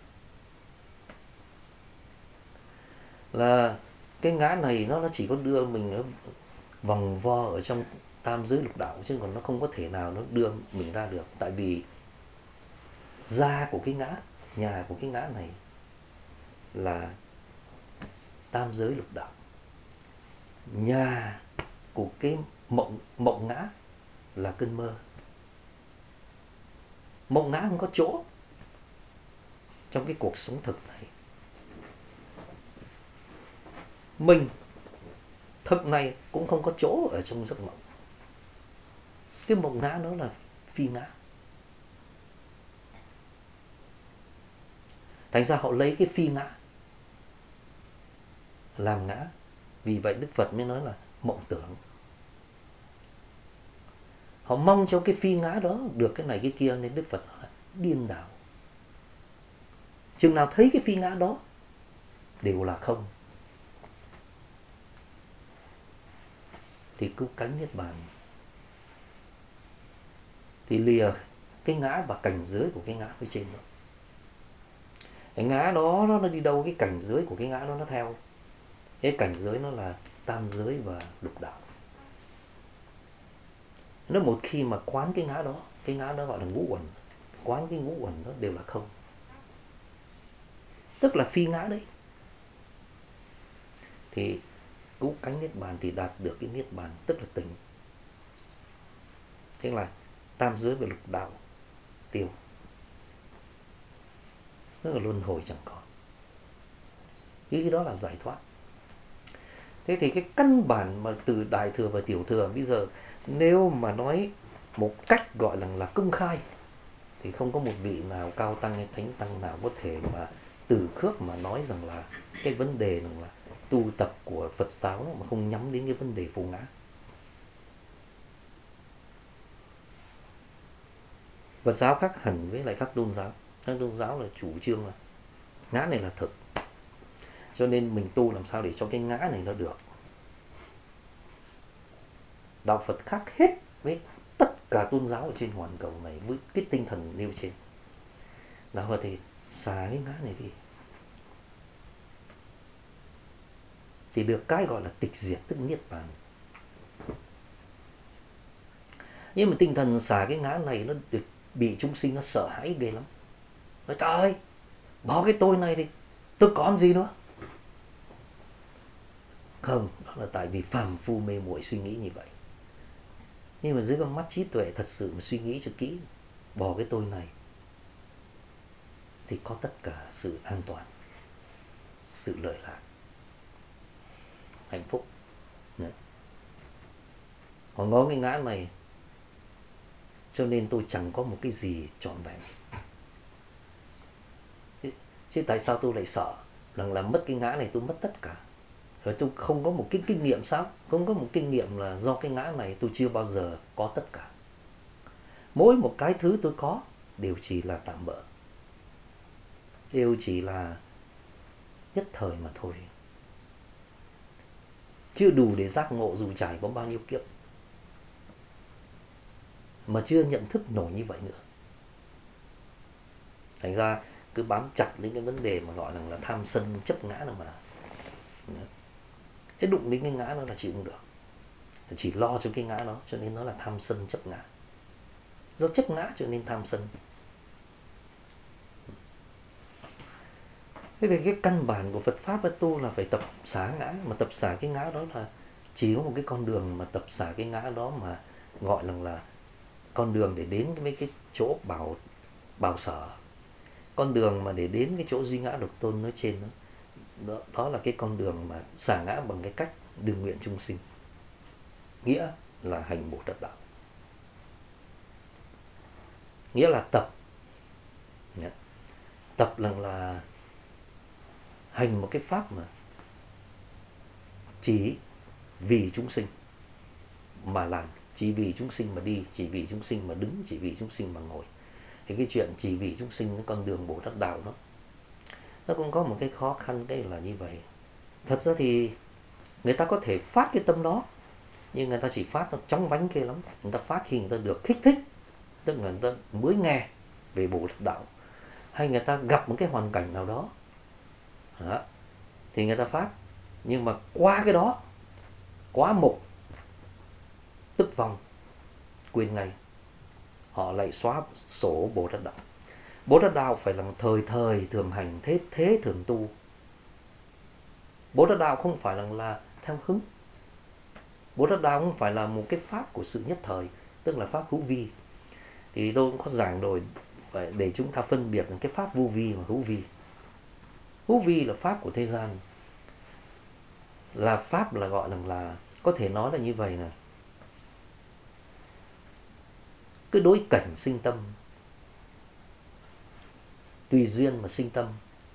S1: Là cái ngã này nó chỉ có đưa mình vòng vo ở trong tam giới lục đạo, chứ còn nó không có thể nào nó đưa mình ra được. Tại vì gia của cái ngã, nhà của cái ngã này là tam giới lục đạo. nhà của cái mộng ngã là cơn mơ. Mộng ngã không có chỗ trong cái cuộc sống thực này. Mình thực này cũng không có chỗ ở trong giấc mộng. Cái mộng ngã nó là phi ngã. Thành ra họ lấy cái phi ngã làm ngã. Vì vậy Đức Phật mới nói là mộng tưởng. Họ mong cho cái phi ngã đó được cái này cái kia, nên Đức Phật nói là điên đảo. Chừng nào thấy cái phi ngã đó đều là không, thì cứu cánh niết bàn. Thì lìa cái ngã và cảnh giới của cái ngã phía trên đó. Cái ngã đó nó đi đâu, cái cảnh giới của cái ngã đó nó theo. Cái cảnh giới nó là tam giới và lục đạo. Nó một khi mà quán cái ngã đó gọi là ngũ uẩn. Quán cái ngũ uẩn đó đều là không, tức là phi ngã đấy. Thì cứu cánh niết bàn thì đạt được cái niết bàn tức là tỉnh. Thế là tam giới và lục đạo tiêu, tức là luân hồi chẳng còn. Cái đó là giải thoát. Thế thì cái căn bản mà từ đại thừa và tiểu thừa bây giờ nếu mà nói một cách gọi là công khai thì không có một vị nào cao tăng hay thánh tăng nào có thể mà từ khước mà nói rằng là cái vấn đề rằng là tu tập của Phật giáo mà không nhắm đến cái vấn đề vô ngã. Phật giáo khác hẳn với lại các tôn giáo. Các tôn giáo là chủ trương là ngã này là thực, cho nên mình tu làm sao để cho cái ngã này nó được. Đạo Phật khác hết với tất cả tôn giáo ở trên hoàn cầu này với cái tinh thần nêu trên. Đạo Phật thì xả cái ngã này đi, thì được cái gọi là tịch diệt tức niết bàn. Nhưng mà tinh thần xả cái ngã này nó được bị chúng sinh nó sợ hãi ghê lắm. Nói trời ơi, bỏ cái tôi này thì tôi còn gì nữa. Không, đó là tại vì phàm phu mê muội suy nghĩ như vậy. Nhưng mà dưới con mắt trí tuệ thật sự mà suy nghĩ cho kỹ, bỏ cái tôi này thì có tất cả sự an toàn, sự lợi lạc, hạnh phúc. Họ ngó cái ngã này, cho nên tôi chẳng có một cái gì trọn vẹn. Chứ tại sao tôi lại sợ rằng là mất cái ngã này tôi mất tất cả? Rồi tôi không có một cái kinh nghiệm sao? Không có một kinh nghiệm là do cái ngã này tôi chưa bao giờ có tất cả. Mỗi một cái thứ tôi có đều chỉ là tạm bợ, đều chỉ là nhất thời mà thôi. Chưa đủ để giác ngộ dù trải có bao nhiêu kiếp, mà chưa nhận thức nổi như vậy nữa. Thành ra cứ bám chặt đến cái vấn đề mà gọi là tham sân chấp ngã nào mà. Thế đụng đến cái ngã nó là chịu không được. Chỉ lo cho cái ngã đó, cho nên nó là tham sân chấp ngã. Do chấp ngã cho nên tham sân. Thế thì cái căn bản của Phật Pháp tu là phải tập xả ngã. Mà tập xả cái ngã đó là chỉ có một cái con đường mà tập xả cái ngã đó mà gọi là con đường để đến mấy cái chỗ bảo sở. Con đường mà để đến cái chỗ duy ngã độc tôn nói trên đó là cái con đường mà xả ngã bằng cái cách đừng nguyện chung sinh. Nghĩa là hành Bồ Tát đạo. Nghĩa là tập là hành một cái pháp mà chỉ vì chúng sinh mà làm, chỉ vì chúng sinh mà đi, chỉ vì chúng sinh mà đứng, chỉ vì chúng sinh mà ngồi. Thì cái chuyện chỉ vì chúng sinh, cái con đường Bồ Tát đạo nó cũng có một cái khó khăn, cái là như vậy. Thật ra thì người ta có thể phát cái tâm đó, nhưng người ta chỉ phát nó chóng vánh kia lắm. Người ta phát khi người ta được kích thích, tức là người ta mới nghe về Bồ Tát đạo, hay người ta gặp một cái hoàn cảnh nào đó, thì người ta phát. Nhưng mà qua cái đó, quá mục, tức vong, quên ngay, họ lại xóa sổ Bồ Tát đạo. Bồ Tát đạo phải là thời thời thường hành, thế thường tu. Bồ Tát đạo không phải là theo hứng, Bố Đắc Đạo không phải là một cái pháp của sự nhất thời, tức là pháp hữu vi. Thì tôi cũng có giảng rồi, phải để chúng ta phân biệt cái pháp vô vi và hữu vi. Hữu vi là pháp của thế gian, là pháp là gọi là có thể nói là như vậy nè, cái đối cảnh sinh tâm, tùy duyên mà sinh tâm.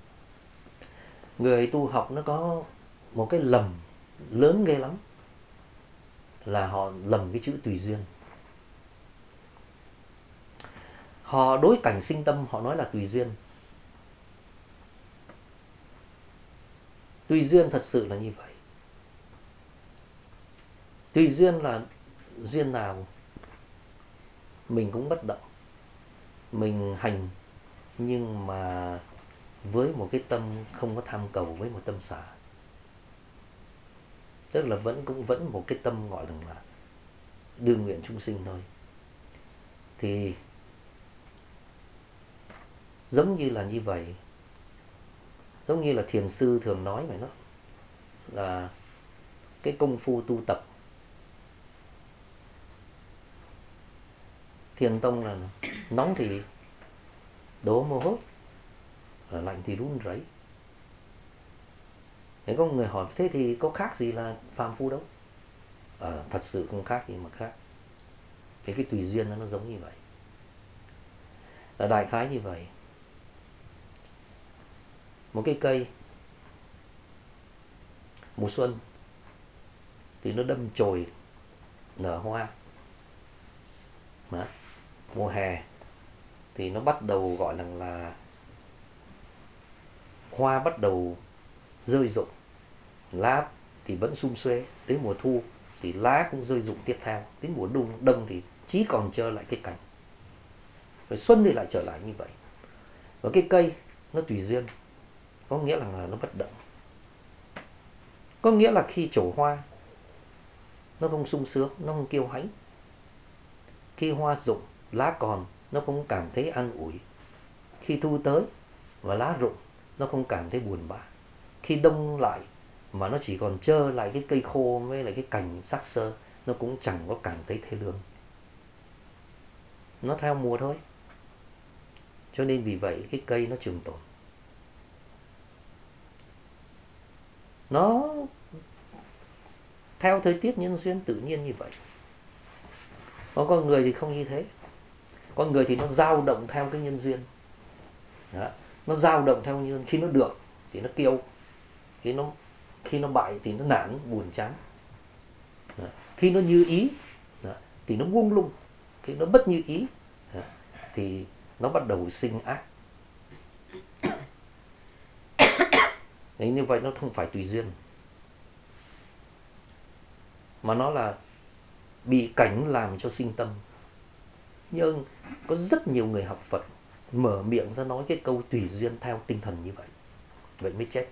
S1: Người tu học nó có một cái lầm lớn ghê lắm, là họ lầm cái chữ tùy duyên. Họ đối cảnh sinh tâm họ nói là tùy duyên. Tùy duyên thật sự là như vậy. Tùy duyên là duyên nào mình cũng bất động, mình hành nhưng mà với một cái tâm không có tham cầu, với một tâm xả. Tức là vẫn một cái tâm gọi là đương nguyện chúng sinh thôi. Thì giống như là như vậy, giống như là thiền sư thường nói vậy đó, là cái công phu tu tập. Thiền tông là nóng thì đổ mồ hôi, lạnh thì run rẩy. Thế có người hỏi thế thì có khác gì là phàm phu đâu? Thật sự không khác gì mà khác. Cái tùy duyên nó giống như vậy. Là đại khái như vậy. Một cái cây mùa xuân thì nó đâm chồi nở hoa. Đó. Mùa hè thì nó bắt đầu gọi là hoa bắt đầu rơi rụng, lá thì vẫn sum xuê. Tới mùa thu thì lá cũng rơi rụng tiếp theo. Đến mùa đông thì chỉ còn trơ lại cái cành. Rồi xuân thì lại trở lại như vậy. Và cái cây nó tùy duyên, có nghĩa là nó bất động. Có nghĩa là khi trổ hoa nó không sung sướng, nó không kiêu hãnh. Khi hoa rụng, lá còn, nó không cảm thấy an ủi. Khi thu tới và lá rụng, nó không cảm thấy buồn bã. Khi đông lại mà nó chỉ còn trơ lại cái cây khô với lại cái cành xác xơ, nó cũng chẳng có cảm thấy thê lương. Nó theo mùa thôi. Cho nên vì vậy cái cây nó trường tồn. Nó theo thời tiết nhân duyên tự nhiên như vậy. Có con người thì không như thế. Con người thì nó dao động theo cái nhân duyên. Đó. Nó dao động theo nhân duyên. Khi nó được thì nó kêu, khi nó bại thì nó nản buồn chán. Đó. Khi nó như ý đó, thì nó buông lung. Khi nó bất như ý đó, thì nó bắt đầu sinh ác. Đấy, như vậy nó không phải tùy duyên, mà nó là bị cảnh làm cho sinh tâm. Nhưng có rất nhiều người học Phật mở miệng ra nói cái câu tùy duyên theo tinh thần như vậy, vậy mới chết.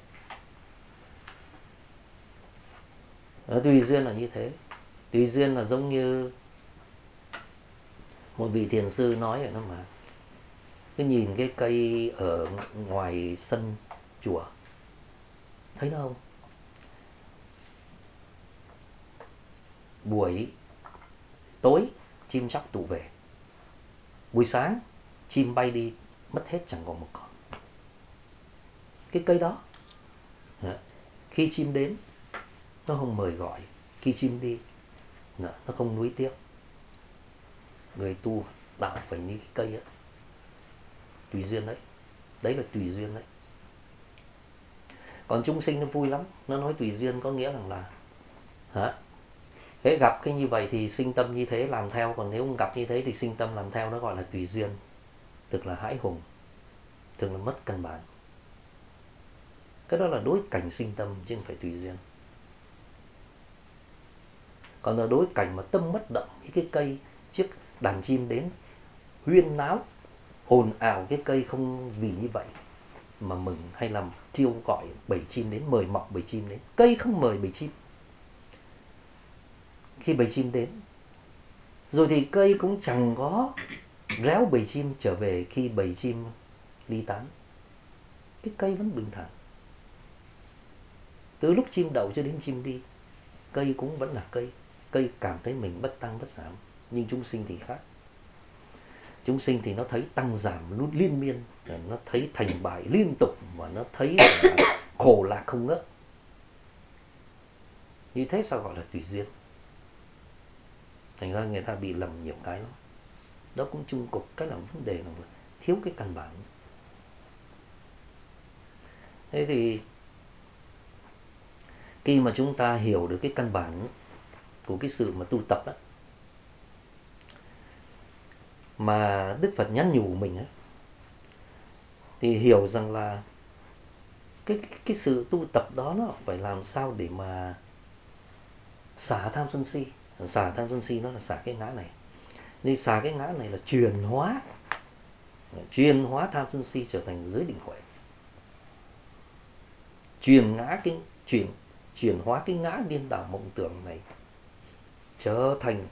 S1: Tùy duyên là như thế. Tùy duyên là giống như một vị thiền sư nói vậy đó mà. Cứ nhìn cái cây ở ngoài sân chùa, thấy nó không? Buổi tối chim chóc tụ về, buổi sáng chim bay đi mất hết chẳng còn một con. Cái cây đó, khi chim đến nó không mời gọi, khi chim đi nó không nuối tiếc. Người tu đạo phải như cái cây ấy. Tùy duyên đấy. Đấy là tùy duyên đấy. Còn chúng sinh nó vui lắm. Nó nói tùy duyên có nghĩa rằng là thế gặp cái như vậy thì sinh tâm như thế làm theo. Còn nếu không gặp như thế thì sinh tâm làm theo. Nó gọi là tùy duyên. Tức là hãi hùng, thường là mất cân bằng. Cái đó là đối cảnh sinh tâm chứ không phải tùy duyên. Còn là đối cảnh mà tâm bất động, như cái cây trước đàn chim đến huyên náo ồn ào, cái cây không vì như vậy mà mừng, hay làm kêu gọi bầy chim đến, mời mọc bầy chim đến. Cây không mời bầy chim. Khi bầy chim đến rồi thì cây cũng chẳng có réo bầy chim trở về khi bầy chim ly tán. Cái cây vẫn bình thản. Từ lúc chim đậu cho đến chim đi, cây cũng vẫn là cây. cây cảm thấy mình bất tăng bất giảm. Nhưng chúng sinh thì khác. Chúng sinh thì nó thấy tăng giảm luôn liên miên, nó thấy thành bại liên tục, và nó thấy là khổ lạc không ngớt. Như thế sao gọi là tùy duyên? Thành ra người ta bị lầm nhiều cái lắm. Đó cũng chung cục cái là vấn đề là thiếu cái căn bản. Thế thì khi mà chúng ta hiểu được cái căn bản của cái sự mà tu tập đó, mà Đức Phật nhắn nhủ mình ấy, thì hiểu rằng là cái sự tu tập đó nó phải làm sao để mà xả tham sân si. Xả tham sân si nó là xả cái ngã này. Nên xả cái ngã này là chuyển hóa tham sân si trở thành giới định huệ. Chuyển hóa cái ngã điên đảo mộng tưởng này trở thành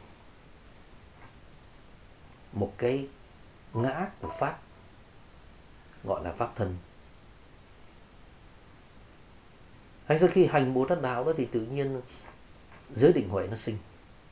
S1: một cái ngã của Pháp, gọi là Pháp thân. Hay sau khi hành Bồ Tát Đạo đó thì tự nhiên giới định huệ nó sinh.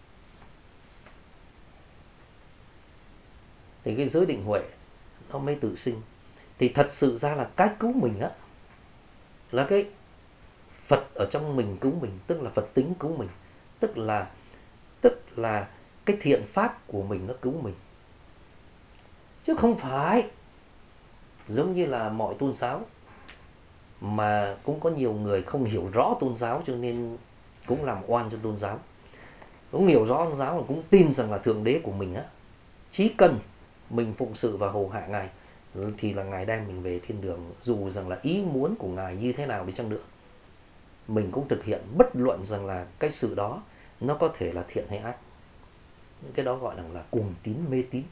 S1: Thì cái giới định huệ nó mới tự sinh. Thì thật sự ra là cái cứu mình á, là cái Phật ở trong mình cứu mình, tức là Phật tính cứu mình, tức là cái thiện pháp của mình nó cứu mình, chứ không phải giống như là mọi tôn giáo. Mà cũng có nhiều người không hiểu rõ tôn giáo, cho nên cũng làm oan cho tôn giáo. Cũng hiểu rõ tôn giáo là cũng tin rằng là thượng đế của mình á, chỉ cần mình phụng sự và hầu hạ Ngài thì là Ngài đem mình về thiên đường, dù rằng là ý muốn của Ngài như thế nào đi chăng nữa. Mình cũng thực hiện bất luận rằng là cái sự đó nó có thể là thiện hay ác. Cái đó gọi là cuồng tín, mê tín.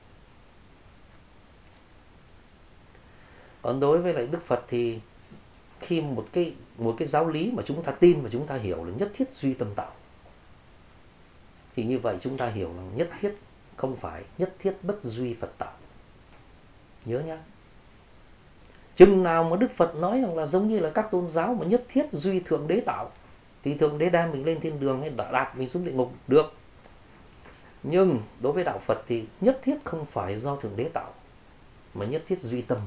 S1: Còn đối với lại Đức Phật thì khi một cái giáo lý mà chúng ta tin và chúng ta hiểu là nhất thiết duy tâm tạo, thì như vậy chúng ta hiểu là nhất thiết không phải nhất thiết bất duy Phật tạo. Nhớ nhá. Chừng nào mà Đức Phật nói rằng là giống như là các tôn giáo mà nhất thiết duy thượng đế tạo, thì thượng đế đem mình lên thiên đường hay đạp mình xuống địa ngục được. Nhưng đối với đạo Phật thì nhất thiết không phải do thượng đế tạo, mà nhất thiết duy tâm.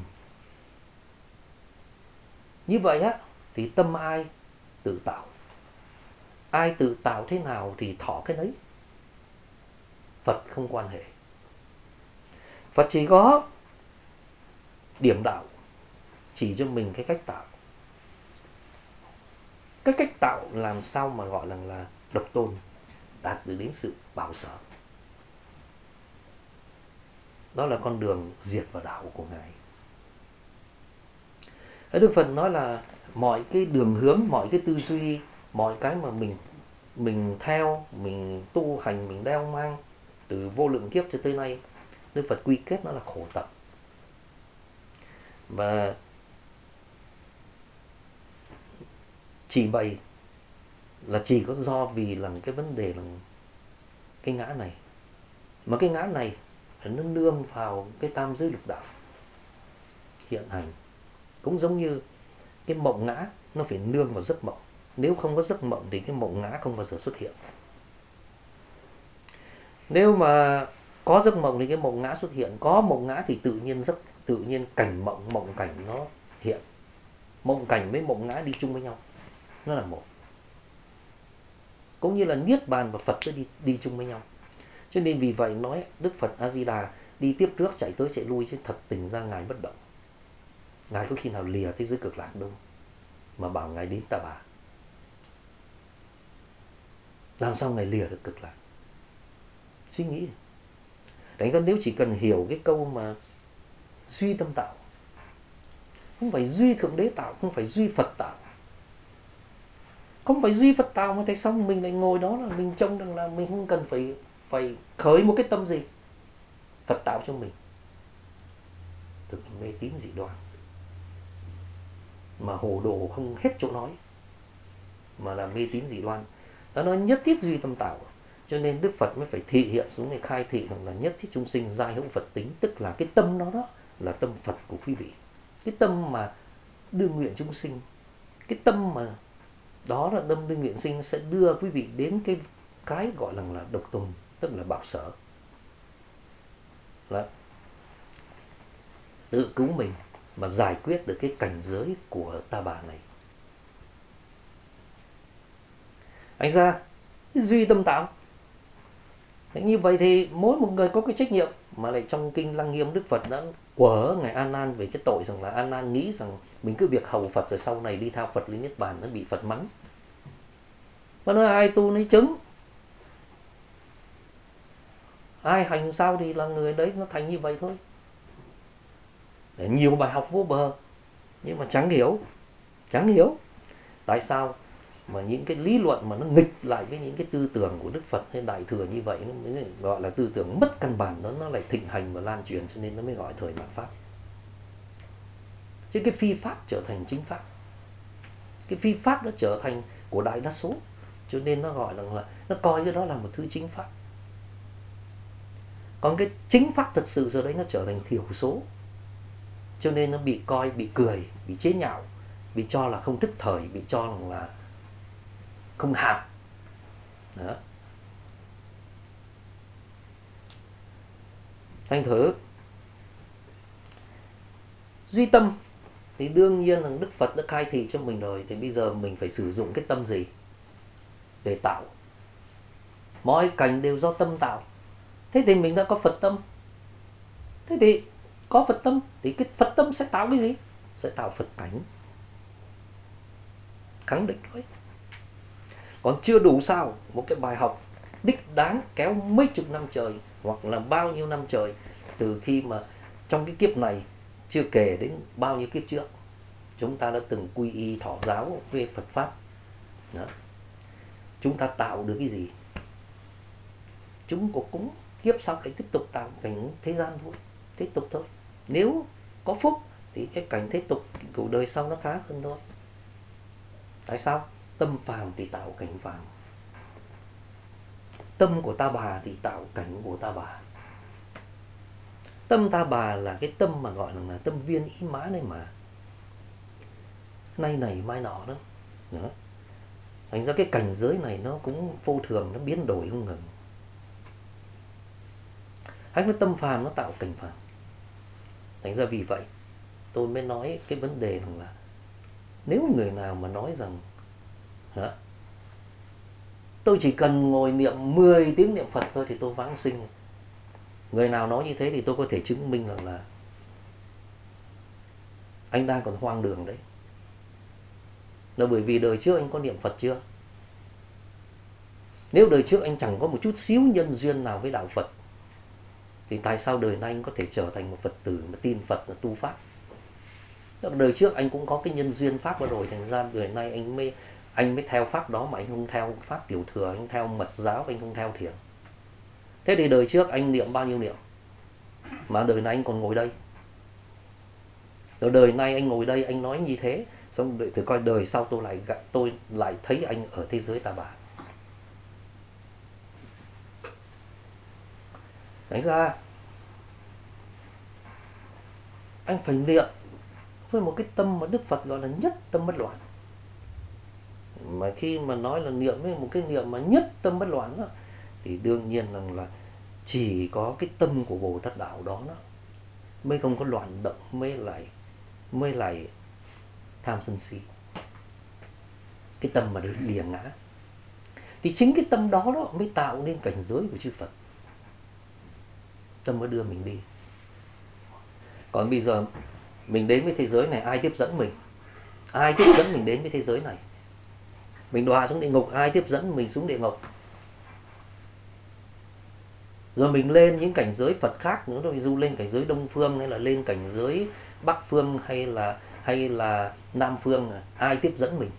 S1: Như vậy á, thì tâm ai tự tạo. Ai tự tạo thế nào thì thọ cái đấy. Phật không quan hệ. Phật chỉ có điểm đạo, chỉ cho mình cái cách tạo. Cái cách tạo làm sao mà gọi là độc tôn, đạt được đến sự bảo sở. Đó là con đường diệt vào đạo của Ngài. Đức Phật nói là mọi cái đường hướng, mọi cái tư duy, mọi cái mà mình theo, mình tu hành, mình đeo mang từ vô lượng kiếp cho tới nay, Đức Phật quy kết nó là khổ tập. Và chỉ bày là chỉ có do vì là cái vấn đề là cái ngã này. Mà cái ngã này nó nương vào cái tam giới lục đạo hiện hành. Cũng giống như cái mộng ngã, nó phải nương vào giấc mộng. Nếu không có giấc mộng thì cái mộng ngã không bao giờ xuất hiện. Nếu mà có giấc mộng thì cái mộng ngã xuất hiện. Có mộng ngã thì tự nhiên cảnh mộng cảnh nó hiện. Mộng cảnh với mộng ngã đi chung với nhau, nó là một. Cũng như là Niết Bàn và Phật sẽ đi chung với nhau. Cho nên vì vậy nói Đức Phật A Di Đà đi tiếp trước chạy tới chạy lui, chứ thật tình ra Ngài bất động. Ngài có khi nào lìa thế giới cực lạc đâu mà bảo Ngài đến Ta Bà. Làm sao Ngài lìa được cực lạc? Suy nghĩ. Đánh ra nếu chỉ cần hiểu cái câu mà duy tâm tạo, không phải duy thượng đế tạo, không phải duy Phật tạo. Không phải duy Phật tạo mà tại sao mình lại ngồi đó là mình trông rằng là mình không cần phải khởi một cái tâm gì. Phật tạo cho mình. Thực mê tín dị đoan. Mà hồ đồ không hết chỗ nói. Mà là mê tín dị đoan. Đó nói nhất thiết duy tâm tạo. Cho nên Đức Phật mới phải thị hiện xuống để khai thị rằng là nhất thiết chúng sinh giai hữu Phật tính. Tức là cái tâm đó là tâm Phật của quý vị. Cái tâm mà đương nguyện chúng sinh. Cái tâm mà đó là tâm đương nguyện sinh sẽ đưa quý vị đến cái gọi là độc tôn, tức là bảo sở. Đó. Tự cứu mình mà giải quyết được cái cảnh giới của ta bà này. Thành ra duy tâm tạo. Thế như vậy thì mỗi một người có cái trách nhiệm. Mà lại trong kinh Lăng Nghiêm, Đức Phật đã quở ngài A Nan về cái tội rằng là A Nan nghĩ rằng mình cứ việc hầu Phật rồi sau này đi theo Phật lên Niết Bàn, nó bị Phật mắng. Và nói ai tu lấy chứng, ai hành sao thì là người đấy nó thành như vậy thôi. Để nhiều bài học vô bờ, nhưng mà chẳng hiểu tại sao mà những cái lý luận mà nó nghịch lại với những cái tư tưởng của Đức Phật hay Đại Thừa như vậy, nó mới gọi là tư tưởng mất căn bản, nó lại thịnh hành và lan truyền, cho nên nó mới gọi thời mạt Pháp. Chứ cái phi pháp trở thành chính pháp, cái phi pháp nó trở thành của đại đa số, cho nên nó gọi là nó coi cái đó là một thứ chính pháp. Còn cái chính pháp thật sự giờ đấy nó trở thành thiểu số, cho nên nó bị coi, bị cười, bị chế nhạo, bị cho là không thức thời, bị cho là không hàm. Đó. Thành thử duy tâm thì đương nhiên là Đức Phật đã khai thị cho mình rồi, thì bây giờ mình phải sử dụng cái tâm gì để tạo. Mọi cảnh đều do tâm tạo. Thế thì mình đã có Phật tâm. Thế thì có Phật tâm thì cái Phật tâm sẽ tạo cái gì? Sẽ tạo Phật cảnh. Khẳng định thôi. Còn chưa đủ sao? Một cái bài học đích đáng kéo mấy chục năm trời, hoặc là bao nhiêu năm trời, từ khi mà trong cái kiếp này, chưa kể đến bao nhiêu kiếp trước, chúng ta đã từng quy y thọ giáo về Phật Pháp. Đó. Chúng ta tạo được cái gì? Chúng cũng kiếp sau lại tiếp tục tạo cảnh thế gian thôi, tiếp tục thôi. Nếu có phúc thì cái cảnh thế tục của đời sau nó khá hơn thôi. Tại sao? Tâm phàm thì tạo cảnh phàm, tâm của ta bà thì tạo cảnh của ta bà. Tâm ta bà là cái tâm mà gọi là tâm viên ý mã này mà, nay này mai nọ đó. Đó. Thành ra cái cảnh giới này nó cũng vô thường, nó biến đổi không ngừng. Hay cái tâm phàm nó tạo cảnh phàm. Thành ra vì vậy tôi mới nói cái vấn đề là nếu người nào mà nói rằng tôi chỉ cần ngồi niệm 10 tiếng niệm Phật thôi thì tôi vãng sinh, người nào nói như thế thì tôi có thể chứng minh rằng là anh đang còn hoang đường đấy. Là bởi vì đời trước anh có niệm Phật chưa? Nếu đời trước anh chẳng có một chút xíu nhân duyên nào với đạo Phật thì tại sao đời nay anh có thể trở thành một Phật tử mà tin Phật là tu Pháp? Đời trước anh cũng có cái nhân duyên Pháp vào rồi, thành ra đời nay anh mới theo Pháp đó, mà anh không theo Pháp tiểu thừa, anh theo mật giáo, anh không theo thiền. Thế thì đời trước anh niệm bao nhiêu niệm mà đời nay anh còn ngồi đây? Rồi đời nay anh ngồi đây anh nói như thế, xong đợi thử coi đời sau tôi lại thấy anh ở thế giới ta bà. Đánh ra anh phải niệm với một cái tâm mà Đức Phật gọi là nhất tâm bất loạn. Mà khi mà nói là niệm với một cái niệm mà nhất tâm bất loạn đó, thì đương nhiên là chỉ có cái tâm của Bồ Tát đạo đó mới không có loạn động, mới lại tham sân si. Cái tâm mà được lìa ngã, thì chính cái tâm đó mới tạo nên cảnh giới của chư Phật. Tâm mới đưa mình đi. Còn bây giờ mình đến với thế giới này, ai tiếp dẫn mình? Ai tiếp dẫn mình đến với thế giới này? Mình đọa xuống địa ngục, ai tiếp dẫn mình xuống địa ngục? Rồi mình lên những cảnh giới Phật khác nữa, rồi dù lên cảnh giới Đông Phương hay là lên cảnh giới Bắc Phương hay là Nam Phương, ai tiếp dẫn mình?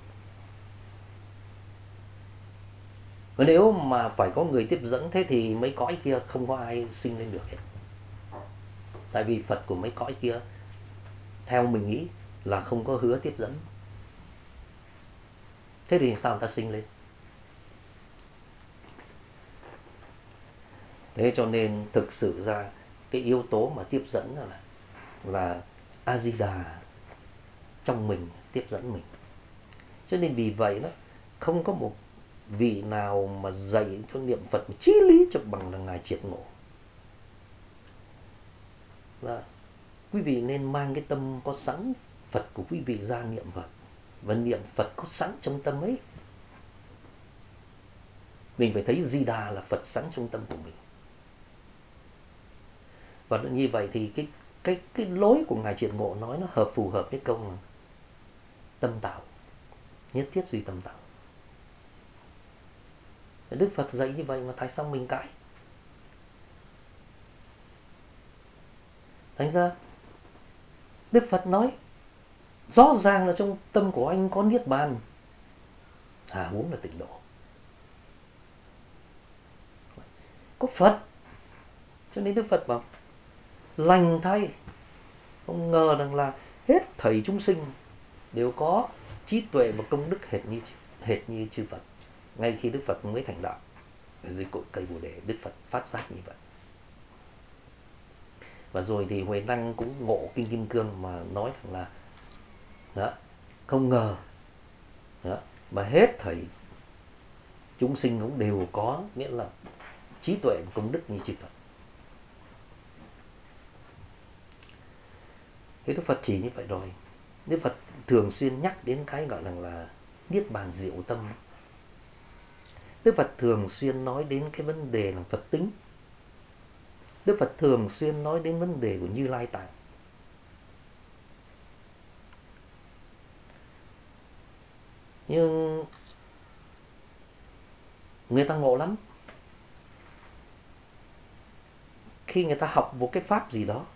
S1: Và nếu mà phải có người tiếp dẫn, thế thì mấy cõi kia không có ai sinh lên được hết. Tại vì Phật của mấy cõi kia theo mình nghĩ là không có hứa tiếp dẫn. Thế thì sao người ta sinh lên? Thế cho nên thực sự ra cái yếu tố mà tiếp dẫn là A-di-đà trong mình tiếp dẫn mình. Cho nên vì vậy đó, không có một vị nào mà dạy cho niệm Phật chí lý cho bằng là Ngài Triệt Ngộ. Là quý vị nên mang cái tâm có sẵn Phật của quý vị ra niệm Phật, và niệm Phật có sẵn trong tâm ấy. Mình phải thấy Di Đà là Phật sẵn trong tâm của mình. Và như vậy thì cái lối của Ngài Triệt Ngộ nói nó phù hợp với câu là tâm tạo, nhất thiết duy tâm tạo. Đức Phật dạy như vậy mà tại sao mình cãi? Thành ra Đức Phật nói rõ ràng là trong tâm của anh có niết bàn, huống là tịnh độ. Có Phật, cho nên Đức Phật bảo lành thay, không ngờ rằng là hết thảy chúng sinh đều có trí tuệ và công đức hệt như chư Phật. Ngay khi Đức Phật mới thành đạo ở dưới cội cây Bồ Đề, Đức Phật phát giác như vậy. Và rồi thì Huệ Năng cũng ngộ kinh Kim Cương mà nói rằng là đó, không ngờ đó, mà hết thảy chúng sinh cũng đều có, nghĩa là trí tuệ và công đức như chư Phật. Thế Đức Phật chỉ như vậy rồi. Đức Phật thường xuyên nhắc đến cái gọi là niết bàn diệu tâm. Đức Phật thường xuyên nói đến cái vấn đề là Phật tính. Đức Phật thường xuyên nói đến vấn đề của Như Lai Tạng. Nhưng người ta ngộ lắm. Khi người ta học một cái pháp gì đó,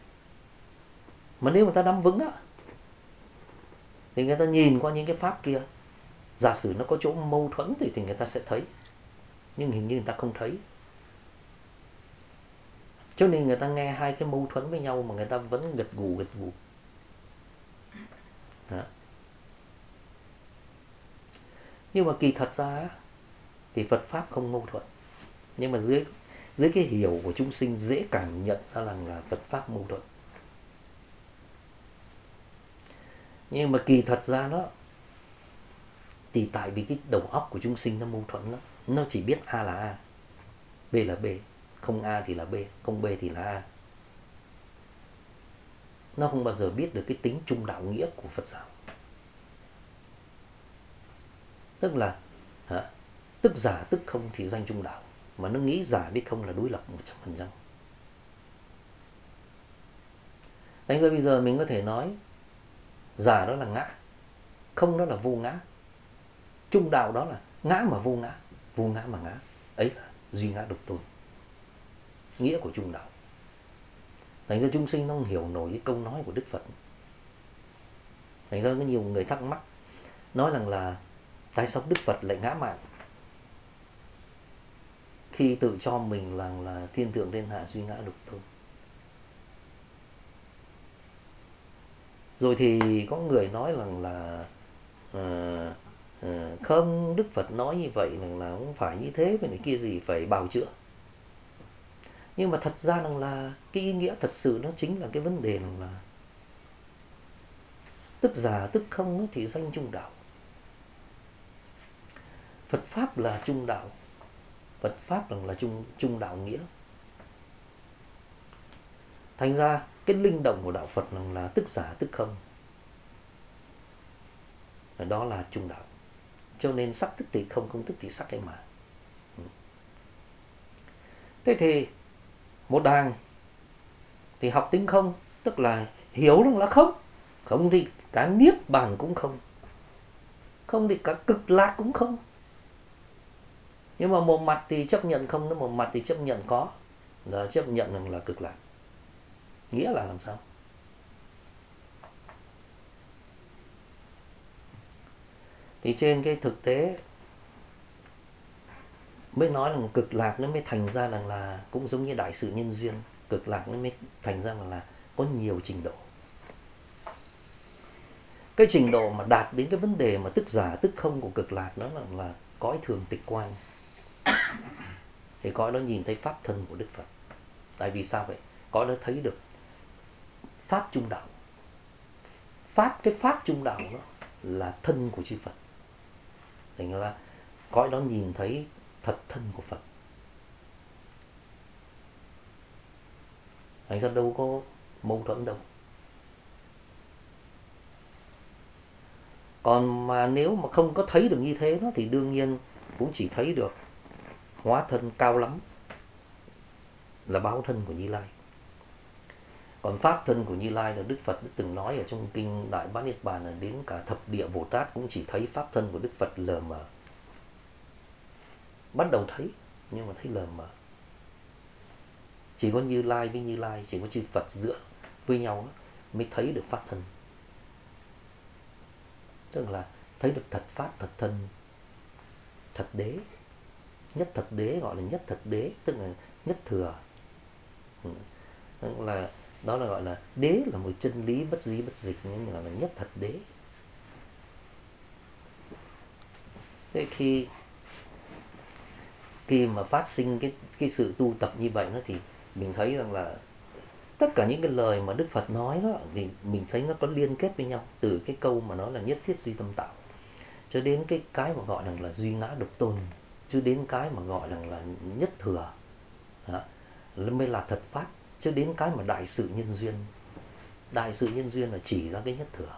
S1: mà nếu người ta nắm vững á, thì người ta nhìn qua những cái pháp kia, giả sử nó có chỗ mâu thuẫn thì người ta sẽ thấy. Nhưng hình như người ta không thấy. Cho nên người ta nghe hai cái mâu thuẫn với nhau mà người ta vẫn gật gù. Đó. Nhưng mà kỳ thật ra thì Phật Pháp không mâu thuẫn. Nhưng mà dưới cái hiểu của chúng sinh dễ cảm nhận ra là Phật Pháp mâu thuẫn. Nhưng mà kỳ thật ra đó, thì tại vì cái đầu óc của chúng sinh nó mâu thuẫn đó. Nó chỉ biết A là A, B là B, không A thì là B, không B thì là A. Nó không bao giờ biết được cái tính trung đạo nghĩa của Phật giáo. Tức là tức giả tức không thì danh trung đạo, mà nó nghĩ giả với không là đối lập 100%. Thành ra bây giờ mình có thể nói giả đó là ngã, không đó là vô ngã, trung đạo đó là ngã mà vô ngã, vô ngã mà ngã. Ấy là duy ngã độc tôn, nghĩa của trung đạo. Thành ra chúng sinh nó không hiểu nổi cái câu nói của Đức Phật. Thành ra có nhiều người thắc mắc, nói rằng là tại sao Đức Phật lại ngã mạn khi tự cho mình là thiên thượng thiên hạ duy ngã độc tôn. Rồi thì có người nói rằng là không, Đức Phật nói như vậy là không phải như thế, cái này kia gì phải bào chữa. Nhưng mà thật ra rằng là cái ý nghĩa thật sự nó chính là cái vấn đề là tức giả tức không thì danh trung đạo. Phật Pháp là trung đạo, Phật Pháp là trung đạo nghĩa. Thành ra cái linh động của đạo Phật là tức giả tức không, đó là trung đạo. Cho nên sắc tức thì không, không tức thì sắc ấy mà. Thế thì một đàng thì học tính không, tức là hiểu rằng là không. Không thì cả niết bàn cũng không, không thì cả cực lạc cũng không. Nhưng mà một mặt thì chấp nhận không, một mặt thì chấp nhận có, là chấp nhận rằng là cực lạc. Nghĩa là làm sao? Thì trên cái thực tế mới nói là cực lạc nó mới thành ra rằng là cũng giống như đại sự nhân duyên. Cực lạc nó mới thành ra là có nhiều trình độ. Cái trình độ mà đạt đến cái vấn đề mà tức giả tức không của cực lạc, nó là cõi thường tịch quan. Thì cõi đó nhìn thấy pháp thân của Đức Phật. Tại vì sao vậy? Cõi đó thấy được pháp trung đạo. Cái pháp trung đạo đó là thân của chư Phật. Thành ra cõi đó nhìn thấy thật thân của Phật. Thành ra đâu có mâu thuẫn đâu. Còn mà nếu mà không có thấy được như thế đó, thì đương nhiên cũng chỉ thấy được hóa thân cao lắm là báo thân của Như Lai. Còn pháp thân của Như Lai là Đức Phật đã từng nói ở trong kinh Đại Bát Niết Bàn là đến cả thập địa Bồ Tát cũng chỉ thấy pháp thân của Đức Phật lờ mờ. Bắt đầu thấy nhưng mà thấy lờ mờ. Chỉ có Như Lai với Như Lai, chỉ có chư Phật giữa với nhau mới thấy được pháp thân. Tức là thấy được thật pháp, thật thân, thật đế. Nhất thật đế gọi là nhất thật đế, tức là nhất thừa. Đó là gọi là đế là một chân lý bất di bất dịch, nhưng mà là nhất thật đế. Thế khi mà phát sinh cái sự tu tập như vậy nó thì mình thấy rằng là tất cả những cái lời mà Đức Phật nói đó thì mình thấy nó có liên kết với nhau, từ cái câu mà nó là nhất thiết duy tâm tạo cho đến cái mà gọi là duy ngã độc tôn, cho đến cái mà gọi là nhất thừa đó, mới là thật pháp, cho đến cái mà đại sự nhân duyên. Đại sự nhân duyên là chỉ ra cái nhất thừa.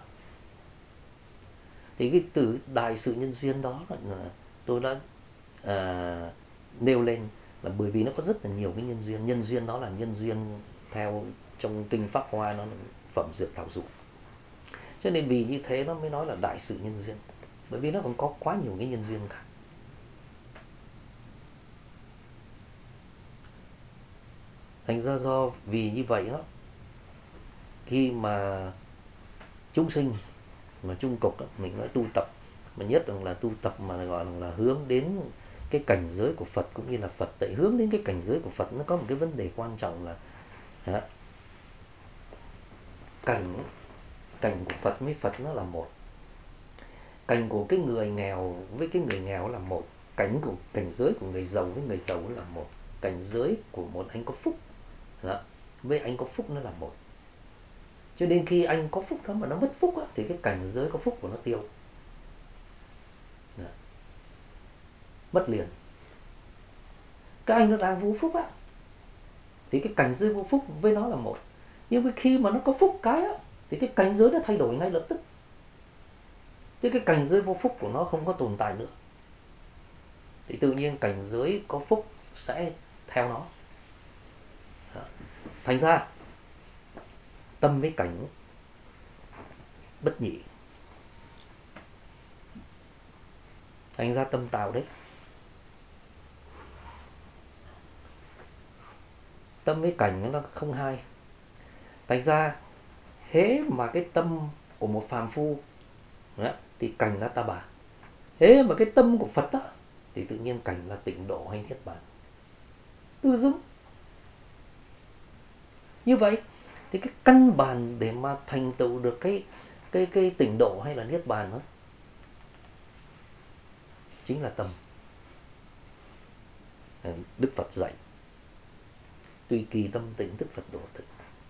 S1: Thì cái từ đại sự nhân duyên đó là tôi đã nêu lên là bởi vì nó có rất là nhiều cái nhân duyên. Nhân duyên đó là nhân duyên theo trong kinh Pháp Hoa, nó là phẩm dược thảo dụ. Cho nên vì như thế nó mới nói là đại sự nhân duyên, bởi vì nó còn có quá nhiều cái nhân duyên khác. Thành ra do vì như vậy đó, khi mà chúng sinh mà chung cục đó, mình nói tu tập mà nhất là tu tập mà gọi là hướng đến cái cảnh giới của Phật, cũng như là Phật tại hướng đến cái cảnh giới của Phật, nó có một cái vấn đề quan trọng là cảnh của Phật với Phật nó là một. Cảnh của cái người nghèo với cái người nghèo là một. Cảnh giới của người giàu với người giàu là một. Cảnh giới của một anh có phúc đó, với anh có phúc nó là một. Cho đến khi anh có phúc đó mà nó mất phúc đó, thì cái cảnh giới có phúc của nó tiêu đó, mất liền. Cái anh nó đang vô phúc á, thì cái cảnh giới vô phúc với nó là một. Nhưng khi mà nó có phúc cái á, thì cái cảnh giới nó thay đổi ngay lập tức. Thế cái cảnh giới vô phúc của nó không có tồn tại nữa, thì tự nhiên cảnh giới có phúc sẽ theo nó. Đó. Thành ra tâm với cảnh bất nhị. Thành ra tâm tạo đấy. Tâm với cảnh nó không hai. Thành ra hễ mà cái tâm của một phàm phu đó, thì cảnh là ta bà. Hễ mà cái tâm của Phật đó, thì tự nhiên cảnh là tịnh độ hay niết bàn. Tự dưng như vậy thì cái căn bản để mà thành tựu được cái tịnh độ hay là niết bàn đó chính là tâm. Đức Phật dạy tùy kỳ tâm tịnh Đức Phật độ tịnh.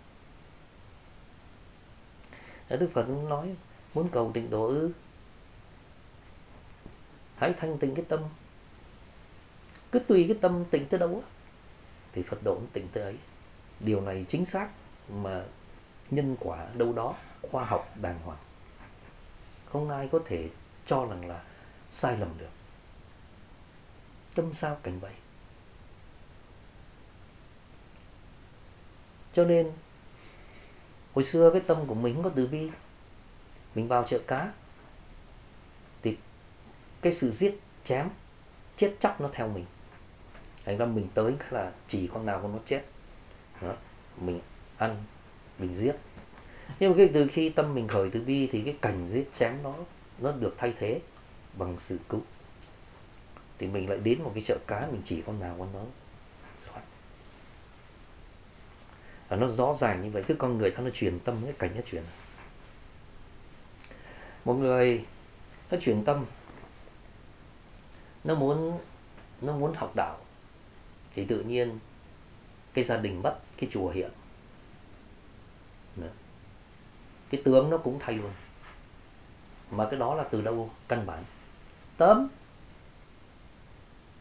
S1: Đức Phật nói muốn cầu tịnh độ ư, hãy thanh tịnh cái tâm, cứ tùy cái tâm tịnh tới đâu thì Phật độ tịnh tới ấy. Điều này chính xác mà nhân quả đâu đó khoa học đàng hoàng, không ai có thể cho rằng là sai lầm được. Tâm sao cảnh vậy. Cho nên hồi xưa cái tâm của mình không có từ bi, mình vào chợ cá thì cái sự giết chém chết chóc nó theo mình. Thành ra mình tới cái là chỉ con nào con nó chết đó, mình ăn, mình giết. Nhưng mà từ khi tâm mình khởi từ bi thì cái cảnh giết chém nó được thay thế bằng sự cứu. Thì mình lại đến một cái chợ cá, mình chỉ con nào con nó soát. Và nó rõ ràng như vậy. Cứ con người ta nó truyền tâm, cái cảnh nó truyền. Một người nó truyền tâm, nó muốn học đạo, thì tự nhiên cái gia đình mất, cái chùa hiện. Cái tướng nó cũng thay luôn. Mà cái đó là từ đâu căn bản? Tâm.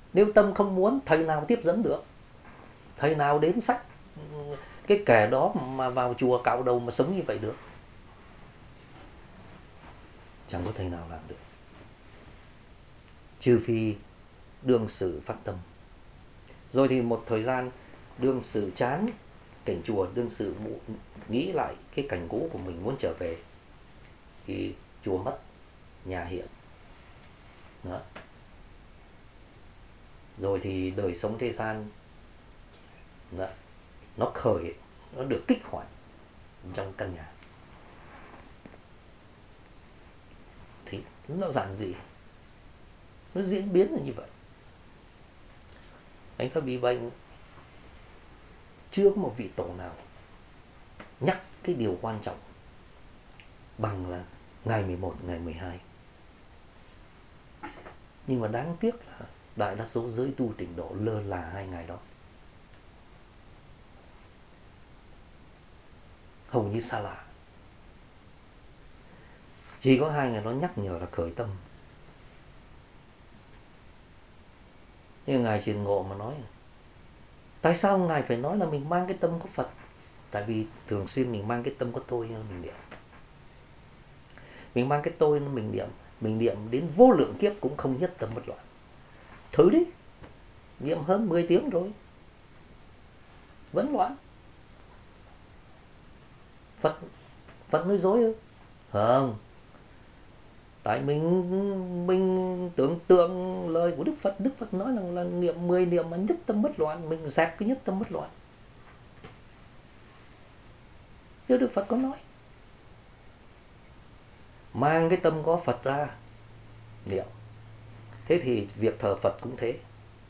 S1: Nếu tâm không muốn, thầy nào tiếp dẫn được? Thầy nào đến sách cái kẻ đó mà vào chùa cạo đầu mà sống như vậy được? Chẳng có thầy nào làm được. Trừ phi đương sự phát tâm. Rồi thì một thời gian đương sự chán cảnh chùa, đương sự nghĩ lại cái cảnh cũ của mình muốn trở về, thì chùa mất, nhà hiện. Đó. Rồi thì đời sống thế gian đó, nó khởi, nó được kích hoạt trong căn nhà. Thì nó giản dị, nó diễn biến là như vậy. Anh sao bị bệnh, chưa có một vị tổ nào nhắc cái điều quan trọng bằng là ngày 11, ngày 12. Nhưng mà đáng tiếc là đại đa số giới tu tịnh độ lơ là 2 ngày đó. Hầu như xa lạ. Chỉ có 2 ngày đó nhắc nhở là khởi tâm. Nhưng Ngài Truyền Ngộ mà nói, tại sao Ngài phải nói là mình mang cái tâm có Phật? Tại vì thường xuyên mình mang cái tâm có tôi mình niệm. Mình mang cái tôi mình niệm đến vô lượng kiếp cũng không nhất tâm bất loạn. Thử đi, niệm hơn 10 tiếng rồi vẫn loạn. Phật nói dối ư? Không. Tại mình tưởng tượng lời của Đức Phật nói là niệm 10 niệm mà nhất tâm bất loạn, mình dẹp cái nhất tâm bất loạn. Chứ Đức Phật có nói mang cái tâm có Phật ra niệm. Thế thì việc thờ Phật cũng thế.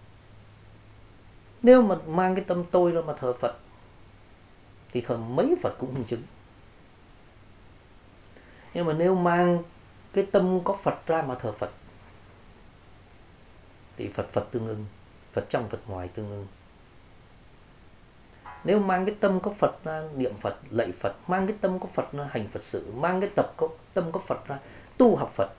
S1: Nếu mà mang cái tâm tôi ra mà thờ Phật thì thờ mấy Phật cũng không chứng. Nhưng mà nếu mang cái tâm có Phật ra mà thờ Phật thì Phật tương ưng, Phật trong Phật ngoài tương ưng. Nếu mang cái tâm có Phật ra niệm Phật, lạy Phật, mang cái tâm có Phật ra hành Phật sự, mang cái tâm có Phật ra tu học Phật,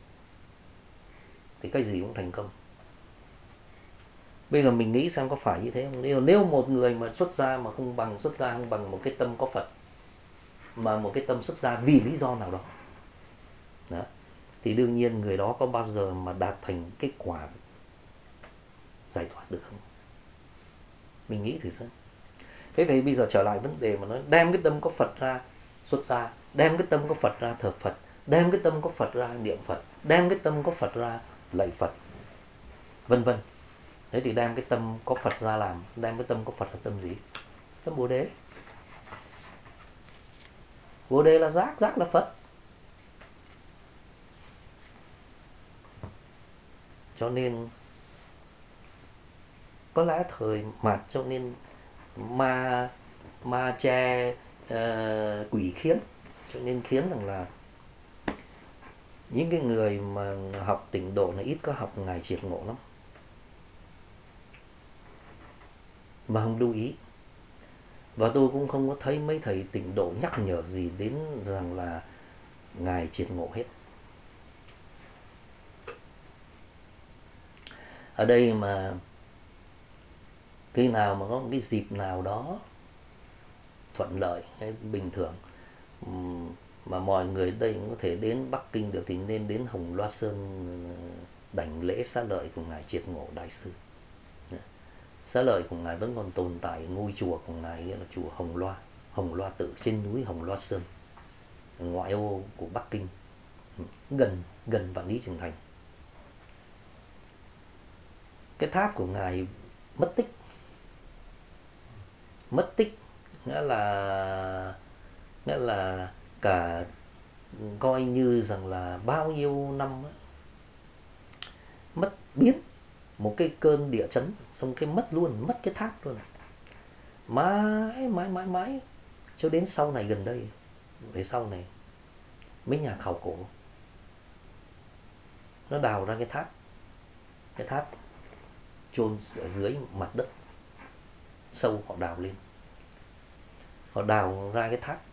S1: thì cái gì cũng thành công. Bây giờ mình nghĩ xem có phải như thế không? Nếu một người mà xuất gia mà không bằng một cái tâm có Phật, mà một cái tâm xuất gia vì lý do nào đó, thì đương nhiên người đó có bao giờ mà đạt thành kết quả giải thoát được không? Mình nghĩ thử xem. Thế thì bây giờ trở lại vấn đề mà nói đem cái tâm có Phật ra xuất gia, đem cái tâm có Phật ra thờ Phật, đem cái tâm có Phật ra niệm Phật, đem cái tâm có Phật ra lạy Phật, vân vân. Thế thì đem cái tâm có Phật ra làm, đem cái tâm có Phật là tâm gì? Tâm Bồ Đề. Bồ Đề là giác, giác là Phật. Cho nên có lẽ thời mạt cho nên ma che quỷ khiến, cho nên khiến rằng là những cái người mà học tịnh độ này ít có học Ngài Triệt Ngộ lắm, mà không lưu ý. Và tôi cũng không có thấy mấy thầy tịnh độ nhắc nhở gì đến rằng là Ngài Triệt Ngộ hết. Ở đây mà khi nào mà có một cái dịp nào đó thuận lợi hay bình thường mà mọi người đây cũng có thể đến Bắc Kinh được thì nên đến Hồng Loa Sơn đảnh lễ xá lợi của Ngài Triệt Ngộ Đại Sư. Xá lợi của Ngài vẫn còn tồn tại, ngôi chùa của Ngài là chùa Hồng Loa Tự trên núi Hồng Loa Sơn, ngoại ô của Bắc Kinh, gần Vạn Lý Trường Thành. Cái tháp của Ngài mất tích nghĩa là cả coi như rằng là bao nhiêu năm mất biến, một cái cơn địa chấn xong cái mất cái tháp luôn, mãi cho đến sau này gần đây, về sau này mấy nhà khảo cổ nó đào ra cái tháp chôn ở dưới mặt đất sâu, họ đào lên, họ đào ra cái tháp,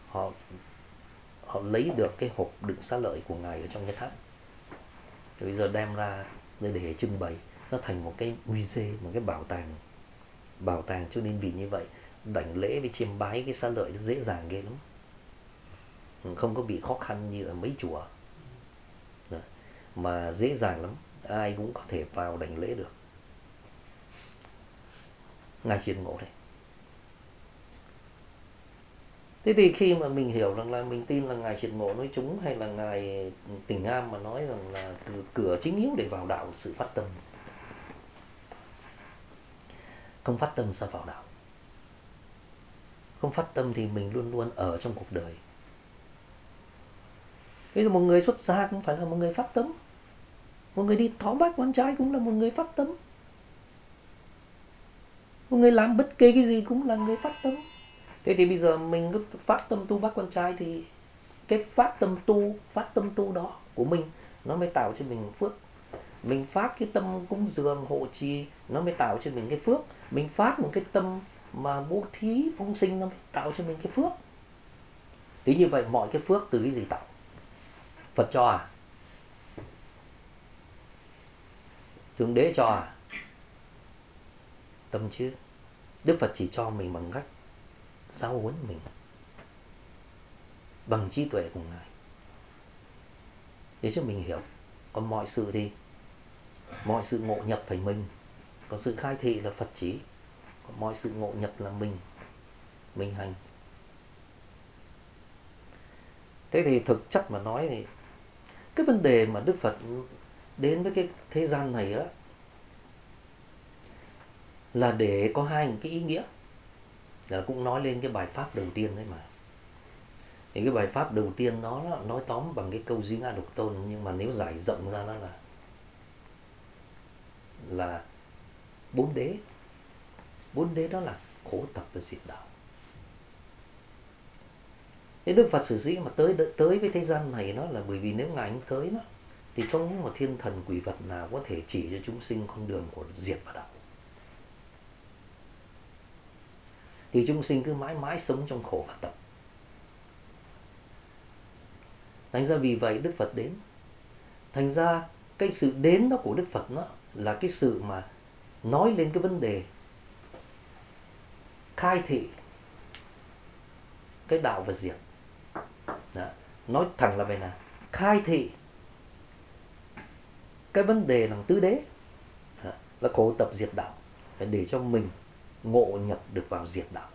S1: họ lấy được cái hộp đựng xá lợi của Ngài ở trong cái tháp. Rồi bây giờ đem ra để trưng bày. nó thành một cái musée, một cái bảo tàng. Cho nên vì như vậy đảnh lễ với chiêm bái cái xá lợi nó dễ dàng ghê lắm, không có bị khó khăn như ở mấy chùa. Đó. Mà dễ dàng lắm, ai cũng có thể vào đảnh lễ được. Ngài Triệt Ngộ đây. Thế thì khi mà mình hiểu rằng là mình tin là Ngài Triệt Ngộ nói chúng, hay là Ngài Tỉnh Am mà nói rằng là cửa chính yếu để vào đạo là sự phát tâm. Không phát tâm sao vào đạo? Không phát tâm thì mình luôn luôn ở trong cuộc đời. Ví dụ một người xuất gia cũng phải là một người phát tâm. Một người đi thọ bát quan trai cũng là một người phát tâm. Một người làm bất kỳ cái gì cũng là người phát tâm. Thế thì bây giờ mình cứ phát tâm tu bát quan trai thì cái phát tâm tu đó của mình nó mới tạo cho mình phước. Mình phát cái tâm cúng dường hộ trì nó mới tạo cho mình cái phước. Mình phát một cái tâm mà bố thí phóng sinh nó mới tạo cho mình cái phước. Thế như vậy mọi cái phước từ cái gì tạo? Phật cho à? Thượng đế cho à? Tâm chứ. Đức Phật chỉ cho mình bằng cách giáo huấn mình, bằng trí tuệ của Ngài, để cho mình hiểu. Còn mọi sự thì mọi sự ngộ nhập phải mình, còn sự khai thị là Phật chỉ. Còn mọi sự ngộ nhập là mình hành. Thế thì thực chất mà nói thì cái vấn đề mà Đức Phật đến với cái thế gian này á là để có hai cái ý nghĩa. Là cũng nói lên cái bài pháp đầu tiên đấy mà. Thì cái bài pháp đầu tiên nó nói tóm bằng cái câu duy ngã độc tôn, nhưng mà nếu giải rộng ra nó là bốn đế. Bốn đế đó là khổ tập và diệt đạo. Thế Đức Phật sử sĩ mà tới với thế gian này nó là bởi vì nếu Ngài không tới nó thì không có một thiên thần quỷ vật nào có thể chỉ cho chúng sinh con đường của diệt và đạo. Thì chúng sinh cứ mãi mãi sống trong khổ và tập. Thành ra vì vậy Đức Phật đến. Thành ra cái sự đến đó của Đức Phật nó là cái sự mà nói lên cái vấn đề khai thị cái đạo và diệt. Đó. Nói thẳng là vậy nè, khai thị cái vấn đề là tứ đế. Đó. Là khổ tập diệt đạo, để cho mình ngộ nhập được vào diệt đạo.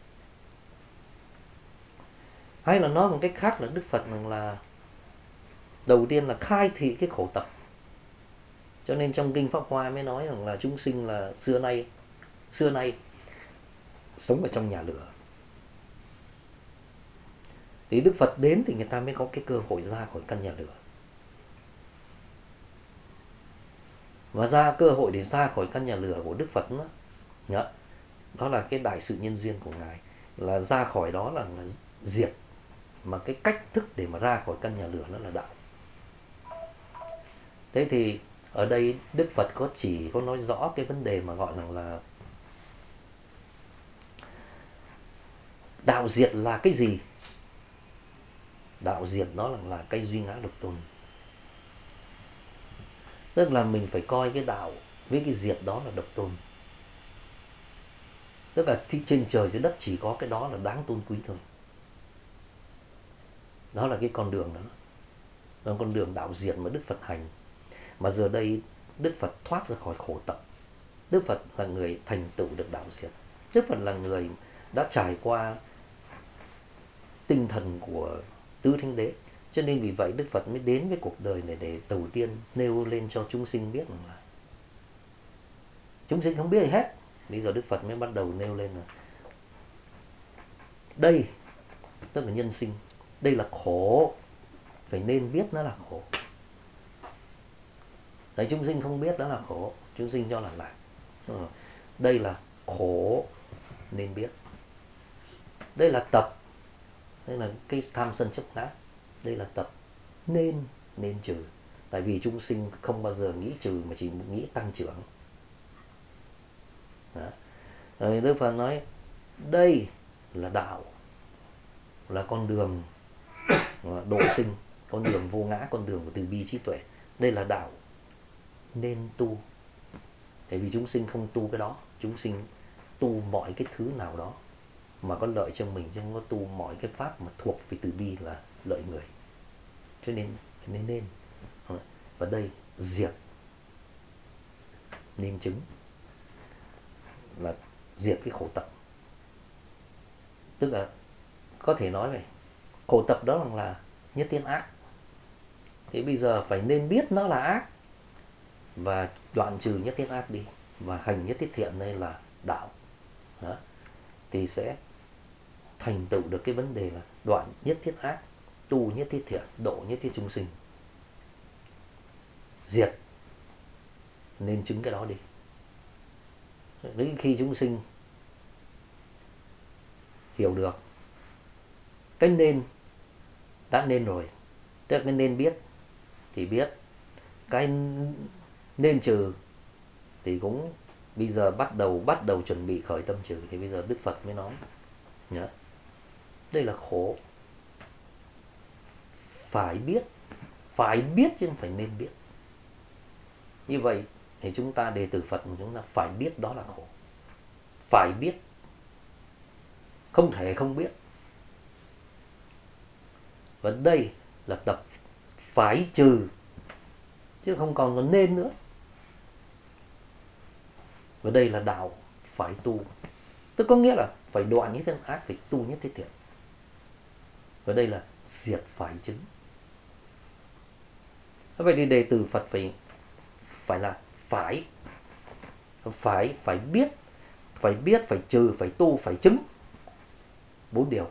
S1: Hay là nói một cách khác là Đức Phật rằng là đầu tiên là khai thị cái khổ tập. Cho nên trong Kinh Pháp Hoa mới nói rằng là chúng sinh là xưa nay sống ở trong nhà lửa. Thì Đức Phật đến thì người ta mới có cái cơ hội ra khỏi căn nhà lửa. Và cơ hội để ra khỏi căn nhà lửa của Đức Phật đó là cái đại sự nhân duyên của Ngài. Là ra khỏi đó là diệt. Mà cái cách thức để mà ra khỏi căn nhà lửa đó là đạo. Thế thì ở đây Đức Phật chỉ có nói rõ cái vấn đề mà gọi là đạo diệt là cái gì? Đạo diệt đó là cái duy ngã độc tôn. Tức là mình phải coi cái đạo với cái diệt đó là độc tôn. Tức là trên trời dưới đất chỉ có cái đó là đáng tôn quý thôi. Đó là cái con đường đó. Đó là con đường đạo diệt mà Đức Phật hành. Mà giờ đây Đức Phật thoát ra khỏi khổ tập. Đức Phật là người thành tựu được đạo diệt. Đức Phật là người đã trải qua tinh thần của tứ thánh đế. Cho nên vì vậy Đức Phật mới đến với cuộc đời này để đầu tiên nêu lên cho chúng sinh biết rằng là chúng sinh không biết gì hết. Bây giờ Đức Phật mới bắt đầu nêu lên là đây, tức là nhân sinh, đây là khổ, phải nên biết nó là khổ. Đấy, chúng sinh không biết đó là khổ, chúng sinh cho là lạc. Đây là khổ nên biết. Đây là tập, đây là cái tham sân chấp ngã. Đây là tập nên trừ. Tại vì chúng sinh không bao giờ nghĩ trừ mà chỉ nghĩ tăng trưởng. Đó. Rồi Đức Phật nói đây là đạo, là con đường độ sinh, con đường vô ngã, con đường của từ bi trí tuệ. Đây là đạo nên tu. Tại vì chúng sinh không tu cái đó, chúng sinh tu mọi cái thứ nào đó mà có lợi cho mình, chứ không có tu mọi cái pháp mà thuộc về từ bi là lợi người. Cho nên và đây diệt nên chứng là diệt cái khổ tập. Tức là có thể nói về khổ tập đó là nhất thiết ác. Thế bây giờ phải nên biết nó là ác và đoạn trừ nhất thiết ác đi, và hành nhất thiết thiện, đây là đạo. Đó. Thì sẽ thành tựu được cái vấn đề là đoạn nhất thiết ác, tu nhất thiết thiện, độ nhất thiết chúng sinh. Diệt nên chứng cái đó đi. Đến khi chúng sinh hiểu được cái nên đã nên rồi, tức là cái nên biết thì biết, cái nên trừ thì cũng bây giờ bắt đầu chuẩn bị khởi tâm trừ. Thì bây giờ Đức Phật mới nói nhá, đây là khổ, phải biết chứ không phải nên biết. Như vậy thì chúng ta đệ tử Phật mà chúng ta phải biết đó là khổ, phải biết, không thể không biết. Và đây là tập phải trừ chứ không còn có nên nữa. Và đây là đạo phải tu, tức có nghĩa là phải đoạn nhất thiết ác, phải tu nhất thiết thiện. Và đây là diệt phải chứng. Vậy thì đệ tử Phật phải là phải biết, phải trừ, phải tu, phải chứng. 4 điều.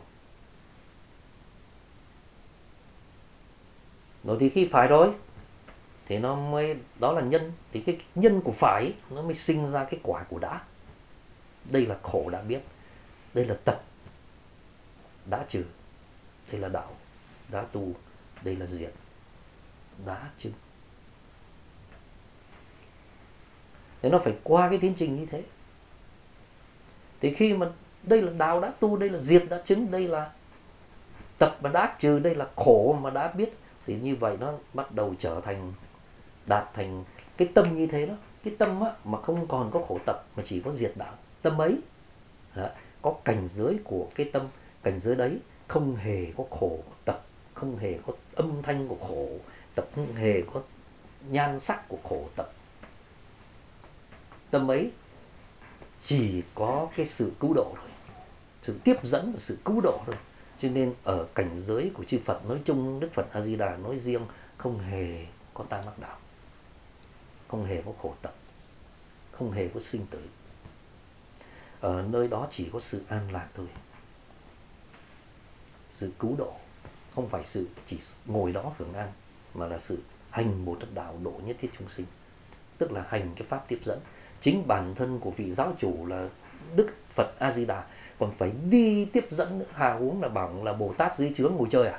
S1: Rồi thì khi phải rồi thì nó mới, đó là nhân. Thì cái nhân của phải nó mới sinh ra cái quả của đã. Đây là khổ đã biết, đây là tập đã trừ, đây là đạo đã tu, đây là diệt đã chứng. Thế nó phải qua cái tiến trình như thế. Thì khi mà đây là đạo đã tu, đây là diệt đã chứng, đây là tập mà đã trừ, đây là khổ mà đã biết, thì như vậy nó bắt đầu trở thành, đạt thành cái tâm như thế đó. Cái tâm á, mà không còn có khổ tập mà chỉ có diệt đạo, tâm ấy có cảnh giới của cái tâm, cảnh giới đấy không hề có khổ tập, không hề có âm thanh của khổ tập, không hề có nhan sắc của khổ tập. Tâm ấy chỉ có cái sự cứu độ thôi, sự tiếp dẫn và sự cứu độ thôi. Cho nên ở cảnh giới của chư Phật nói chung, Đức Phật A Di Đà nói riêng, không hề có tam mắc đạo, không hề có khổ tập, không hề có sinh tử. Ở nơi đó chỉ có sự an lạc thôi, sự cứu độ, không phải sự chỉ ngồi đó hưởng an, mà là sự hành một đạo độ nhất thiết chúng sinh, tức là hành cái pháp tiếp dẫn. Chính bản thân của vị giáo chủ là Đức Phật A Di Đà còn phải đi tiếp dẫn nữa. Hà huống là bảo là Bồ Tát dưới trướng ngồi chơi à?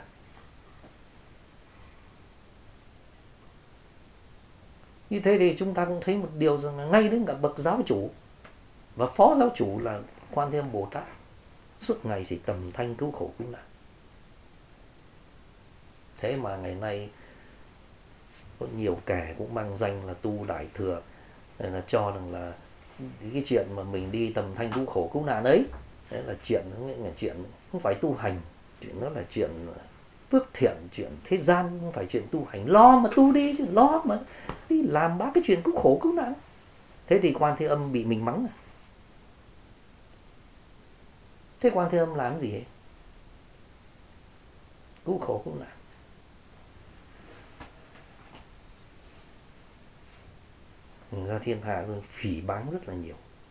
S1: Như thế thì chúng ta cũng thấy một điều rằng là ngay đến cả bậc giáo chủ và phó giáo chủ là Quan Thế Âm Bồ Tát suốt ngày chỉ tầm thanh cứu khổ cứu nạn. Thế mà ngày nay có nhiều kẻ cũng mang danh là tu Đại Thừa, nên là cho rằng là cái chuyện mà mình đi tầm thanh cứu khổ cứu nạn ấy, đấy là chuyện không phải tu hành, chuyện đó là chuyện phước thiện, chuyện thế gian, không phải chuyện tu hành. Lo mà tu đi chứ, lo mà đi làm bác cái chuyện cứu khổ cứu nạn. Thế thì Quan Thế Âm bị mình mắng à? Thế Quan Thế Âm làm gì ấy? Cứu khổ cứu nạn. Ra thiên hạ rồi phỉ báng rất là nhiều,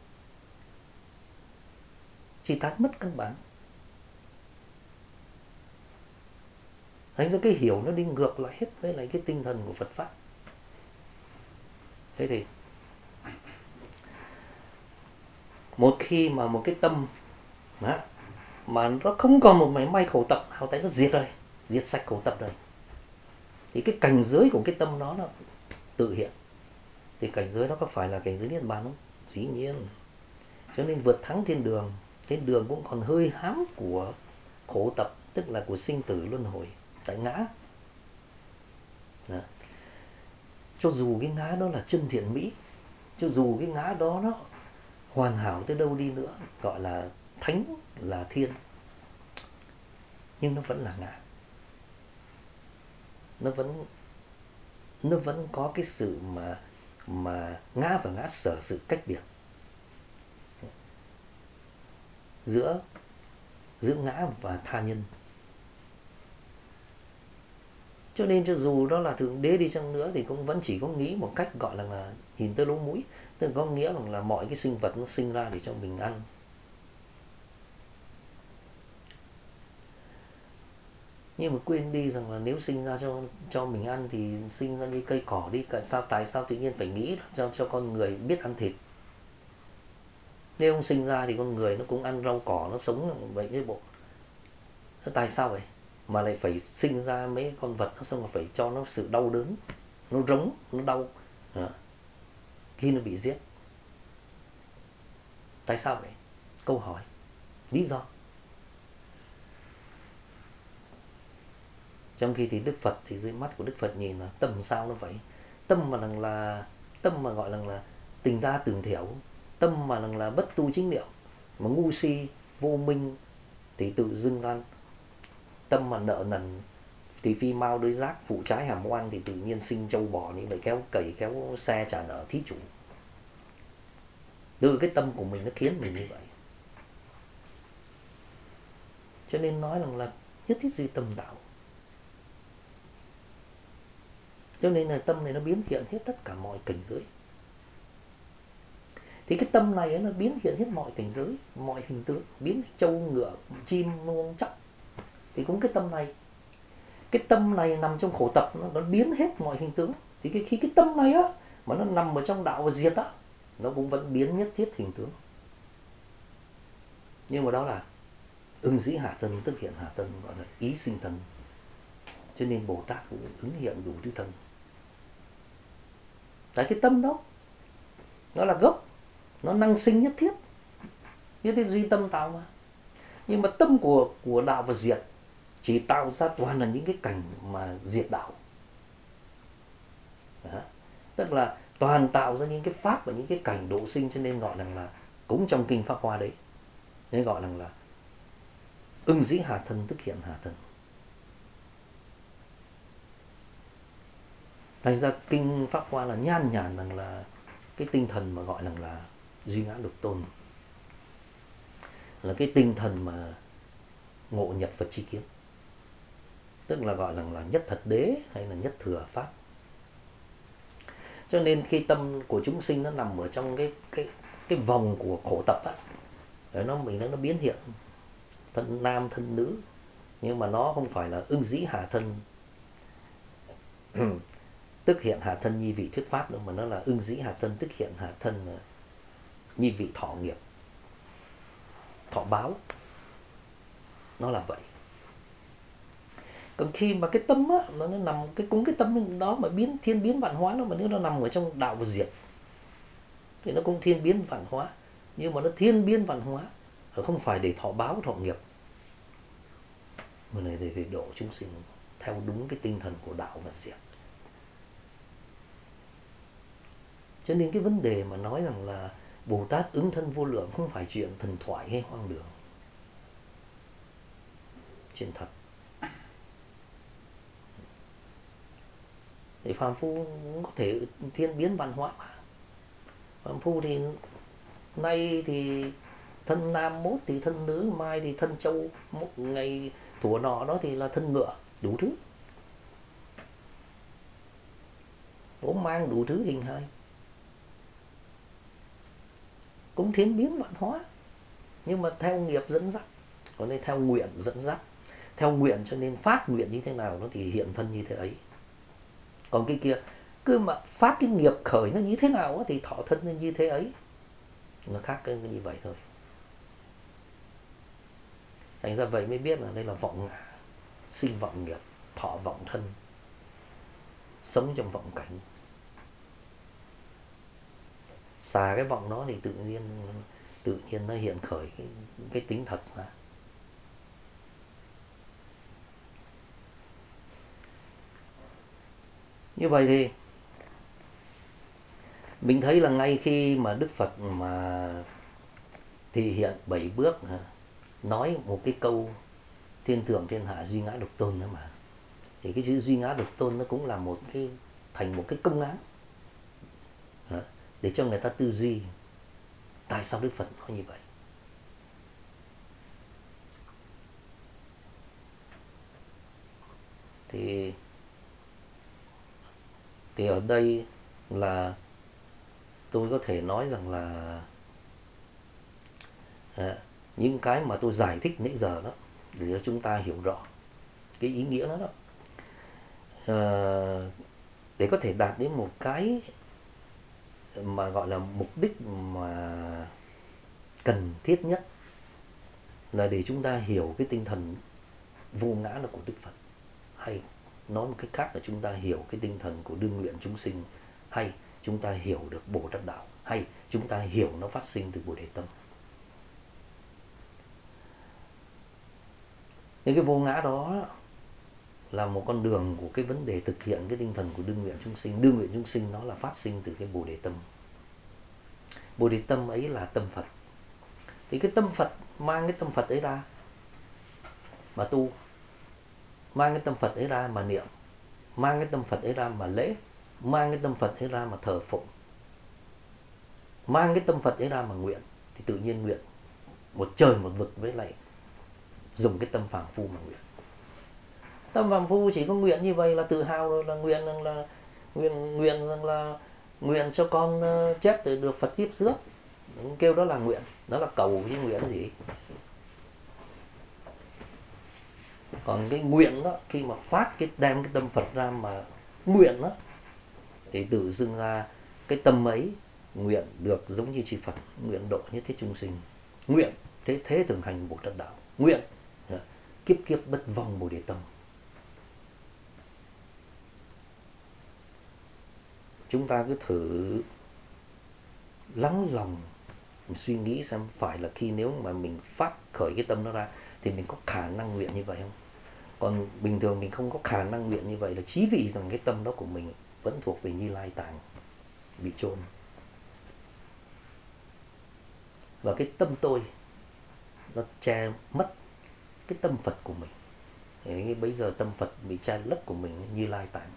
S1: chỉ tán mất căn bản. Thành ra cái hiểu nó đi ngược lại hết với lại cái tinh thần của Phật Pháp. Thế thì một khi mà một cái tâm đó, mà nó không còn một mảy may khổ tập nào, tại nó diệt rồi, diệt sạch khổ tập rồi, thì cái cảnh giới của cái tâm đó nó tự hiện. Thì cảnh giới đó có phải là cảnh giới niết bàn không? Dĩ nhiên. Cho nên vượt thắng thiên đường. Thiên đường cũng còn hơi hám của khổ tập, tức là của sinh tử luân hồi tại ngã đó. Cho dù cái ngã đó là chân thiện mỹ, cho dù cái ngã đó nó hoàn hảo tới đâu đi nữa, gọi là thánh, là thiên, nhưng nó vẫn là ngã. Nó vẫn có cái sự mà ngã và ngã sở sự cách biệt giữa ngã và tha nhân. Cho nên cho dù đó là thượng đế đi chăng nữa thì cũng vẫn chỉ có nghĩ một cách gọi là nhìn tới lỗ mũi, tức là có nghĩa là mọi cái sinh vật nó sinh ra để cho mình ăn. Nhưng mà quên đi rằng là nếu sinh ra cho mình ăn thì sinh ra như cây cỏ đi, tại sao tự nhiên phải nghĩ cho con người biết ăn thịt? Nếu không sinh ra thì con người nó cũng ăn rau cỏ, nó sống vậy chứ bộ. Tại sao vậy? Mà lại phải sinh ra mấy con vật, nó xong rồi phải cho nó sự đau đớn, nó rống, nó đau khi nó bị giết. Tại sao vậy? Câu hỏi, lý do. Trong khi thì Đức Phật thì dưới mắt của Đức Phật nhìn là tâm sao nó vậy? Tâm mà gọi là tình đa tưởng thiểu, tâm mà là bất tu chính niệm, mà ngu si vô minh thì tự dưng ăn. Tâm mà nợ nần thì phi mau đối giác, phụ trái hàm oan thì tự nhiên sinh trâu bò như vậy, kéo cày kéo xe trả nợ thí chủ. Từ cái tâm của mình nó khiến mình như vậy. Cho nên nói rằng là nhất thiết duy tâm đạo. Cho nên là tâm này nó biến hiện hết tất cả mọi cảnh giới. Thì cái tâm này nó biến hiện hết mọi cảnh giới, mọi hình tướng, biến trâu ngựa chim muông chóc thì cũng cái tâm này. Cái tâm này nằm trong khổ tập, nó biến hết mọi hình tướng. Thì khi cái tâm này á mà nó nằm ở trong đạo và diệt á, nó cũng vẫn biến nhất thiết hình tướng. Nhưng mà đó là ưng dĩ hạ thân, tức hiện hạ thân, gọi là ý sinh thân. Cho nên Bồ Tát cũng ứng hiện đủ thứ thân. Tại cái tâm đó nó là gốc, nó năng sinh nhất thiết, nhất thiết duy tâm tạo mà. Nhưng mà tâm của đạo và diệt chỉ tạo ra toàn là những cái cảnh mà diệt đạo. Đó. Tức là toàn tạo ra những cái pháp và những cái cảnh độ sinh, cho nên gọi là cũng trong kinh Pháp Hoa đấy, nên gọi là ưng dĩ hạ thân, tức hiện hạ thân. Thành ra kinh Pháp Hoa là nhan nhản rằng là cái tinh thần mà gọi là duy ngã lục tôn, là cái tinh thần mà ngộ nhập Phật chi kiến, tức là gọi là nhất thật đế hay là nhất thừa pháp. Cho nên khi tâm của chúng sinh nó nằm ở trong cái vòng của khổ tập á, rồi nó biến hiện thân nam thân nữ, nhưng mà nó không phải là ưng dĩ hạ thân tức hiện hạ thân nhi vị thuyết pháp đâu, mà nó là ưng dĩ hạ thân tức hiện hạ thân nhi vị thọ nghiệp, thọ báo. Nó là vậy. Còn khi mà cái tâm á, nó nằm cái tâm đó mà thiên biến vạn hóa, mà nếu nó nằm ở trong đạo và diệt thì nó cũng thiên biến vạn hóa. Nhưng mà nó thiên biến vạn hóa không phải để thọ báo thọ nghiệp, mà này để độ chúng sinh theo đúng cái tinh thần của đạo và diệt. Cho nên cái vấn đề mà nói rằng là Bồ Tát ứng thân vô lượng không phải chuyện thần thoại hay hoang đường, chuyện thật. Thì phàm phu có thể thiên biến vạn hóa mà. Phàm phu thì nay thì thân nam, mốt thì thân nữ, mai thì thân trâu, mốt ngày tuổi nọ đó thì là thân ngựa, đủ thứ. Cũng mang đủ thứ hình hài, cũng thiên biến vạn hóa, nhưng mà theo nghiệp dẫn dắt, còn đây theo nguyện dẫn dắt. Theo nguyện cho nên phát nguyện như thế nào nó thì hiện thân như thế ấy. Còn cái kia cứ mà phát cái nghiệp khởi nó như thế nào thì thọ thân nó như thế ấy. Nó khác cái như vậy thôi. Thành ra vậy mới biết là đây là vọng ngã, sinh vọng nghiệp, thọ vọng thân, sống trong vọng cảnh. Xà cái vọng đó thì tự nhiên nó hiện khởi cái tính thật ra. Như vậy thì Mình thấy là ngay khi mà Đức Phật mà thể hiện 7 bước, nói một cái câu thiên thượng thiên hạ duy ngã độc tôn đó mà, thì cái chữ duy ngã độc tôn nó cũng là một cái thành một cái công án để cho người ta tư duy tại sao Đức Phật nói như vậy. Thì ở đây là tôi có thể nói rằng là những cái mà tôi giải thích nãy giờ đó để cho chúng ta hiểu rõ cái ý nghĩa đó, để có thể đạt đến một cái mà gọi là mục đích mà cần thiết nhất, là để chúng ta hiểu cái tinh thần vô ngã là của Đức Phật, hay nói một cách khác là chúng ta hiểu cái tinh thần của đương nguyện chúng sinh, hay chúng ta hiểu được Bồ Tát đạo, hay chúng ta hiểu nó phát sinh từ Bồ Đề Tâm. Nên cái vô ngã đó là một con đường của cái vấn đề thực hiện cái tinh thần của đương nguyện chúng sinh. Đương nguyện chúng sinh nó là phát sinh từ cái Bồ Đề Tâm. Bồ Đề Tâm ấy là tâm Phật. Thì cái tâm Phật, mang cái tâm Phật ấy ra mà tu, mang cái tâm Phật ấy ra mà niệm, mang cái tâm Phật ấy ra mà lễ, mang cái tâm Phật ấy ra mà thờ phụng, mang cái tâm Phật ấy ra mà nguyện, thì tự nhiên nguyện một trời một vực với lại dùng cái tâm phàm phu mà nguyện. Tâm phàm phu chỉ có nguyện như vậy là tự hào rồi, là nguyện rằng là nguyện cho con chép từ được Phật tiếp rước, kêu đó là nguyện, đó là cầu chứ nguyện gì. Còn cái nguyện đó, khi mà phát cái đem cái tâm Phật ra mà nguyện đó, thì tự dưng ra cái tâm ấy nguyện được giống như chư Phật, nguyện độ nhất thiết chúng sinh, nguyện thế thường hành Bồ Tát đạo, nguyện kiếp kiếp bất vong Bồ Đề Tâm. Chúng ta cứ thử lắng lòng suy nghĩ xem, phải là khi nếu mà mình phát khởi cái tâm nó ra thì mình có khả năng nguyện như vậy không? Còn bình thường mình không có khả năng nguyện như vậy là chí vì rằng cái tâm đó của mình vẫn thuộc về Như Lai Tạng, bị chôn. Và cái tâm tôi nó che mất cái tâm Phật của mình. Thì bây giờ tâm Phật bị che lấp của mình Như Lai Tạng.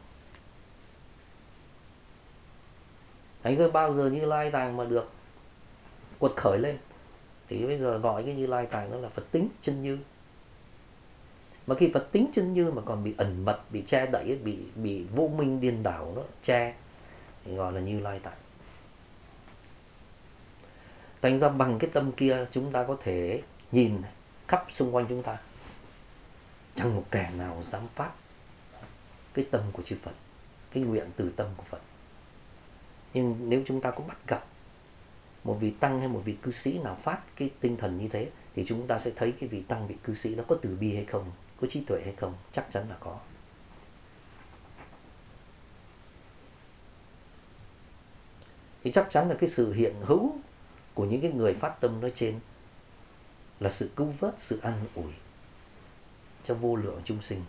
S1: Thành ra bao giờ Như Lai Tạng mà được quật khởi lên thì bây giờ gọi cái Như Lai Tạng đó là Phật tính chân như. Mà khi Phật tính chân như mà còn bị ẩn mật, bị che đậy, bị vô minh điên đảo nó che, thì gọi là Như Lai Tạng. Thành ra bằng cái tâm kia chúng ta có thể nhìn khắp xung quanh chúng ta, chẳng một kẻ nào dám phát cái tâm của chư Phật, cái nguyện từ tâm của Phật. Nhưng nếu chúng ta có bắt gặp một vị tăng hay một vị cư sĩ nào phát cái tinh thần như thế, thì chúng ta sẽ thấy cái vị tăng, vị cư sĩ đó có từ bi hay không, có trí tuệ hay không, chắc chắn là có. Thì chắc chắn là cái sự hiện hữu của những cái người phát tâm nói trên là sự cứu vớt, sự an ủi cho vô lượng chúng sinh.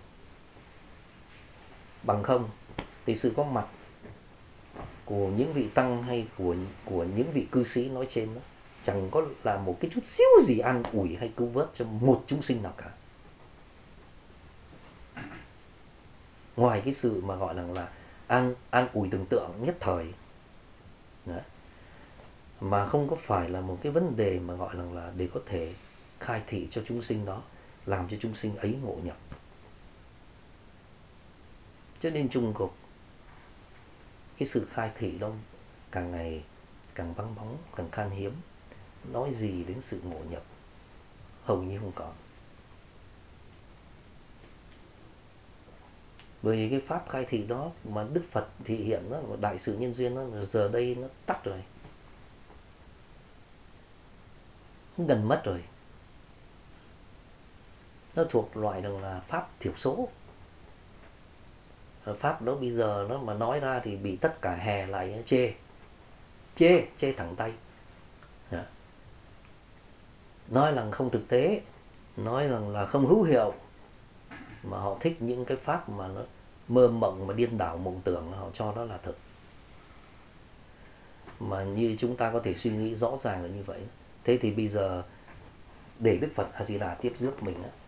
S1: Bằng không thì sự có mặt của những vị tăng hay của những vị cư sĩ nói trên đó chẳng có là một cái chút xíu gì an ủi hay cứu vớt cho một chúng sinh nào cả. Ngoài cái sự mà gọi là an ủi tưởng tượng nhất thời. Đấy. Mà không có phải là một cái vấn đề mà gọi là để có thể khai thị cho chúng sinh đó, làm cho chúng sinh ấy ngộ nhập. Cho nên chung cục cái sự khai thị đó càng ngày càng vắng bóng, càng khan hiếm. Nói gì đến sự ngộ nhập hầu như không có. Bởi vì cái pháp khai thị đó mà Đức Phật thị hiện đó, đại sự nhân duyên đó, giờ đây nó tắt rồi, không gần mất rồi. Nó thuộc loại là pháp thiểu số. Pháp đó bây giờ nó mà nói ra thì bị tất cả hè lại chê thẳng tay. Nói rằng không thực tế, nói rằng là không hữu hiệu, mà họ thích những cái pháp mà nó mơ mộng mà điên đảo mộng tưởng, họ cho đó là thật. mà như chúng ta có thể suy nghĩ rõ ràng là như vậy. Thế thì bây giờ để Đức Phật A Di Đà tiếp rước mình á,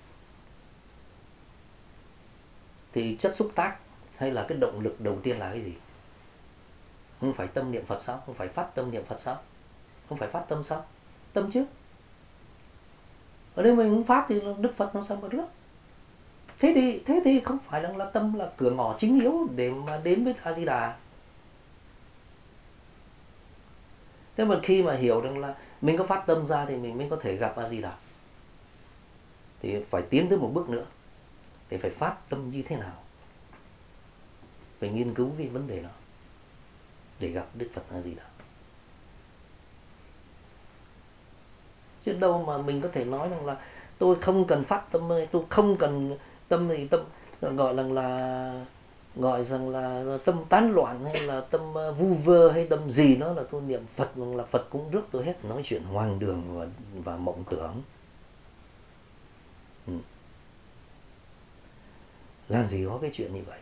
S1: thì chất xúc tác hay là cái động lực đầu tiên là cái gì? Không phải tâm niệm Phật sao? Không phải phát tâm niệm Phật sao? Không phải phát tâm sao? Tâm chứ. Ở đây mình không phát thì Đức Phật nó sao mà rước? Thế thì không phải là tâm là cửa ngõ chính yếu để mà đến với A Di Đà. Thế mà khi mà hiểu rằng là mình có phát tâm ra thì mình mới có thể gặp A Di Đà. Thì phải tiến tới một bước nữa. Thì phải phát tâm như thế nào? Phải nghiên cứu cái vấn đề đó để gặp Đức Phật A Di Đà. Chứ đâu mà mình có thể nói rằng là tôi không cần phát tâm, tôi không cần tâm thì tâm gọi rằng là tâm tán loạn hay là tâm vu vơ hay tâm gì đó là tôi niệm Phật, rằng là Phật cũng rước tôi hết, nói chuyện hoang đường và mộng tưởng. Làm gì có cái chuyện như vậy.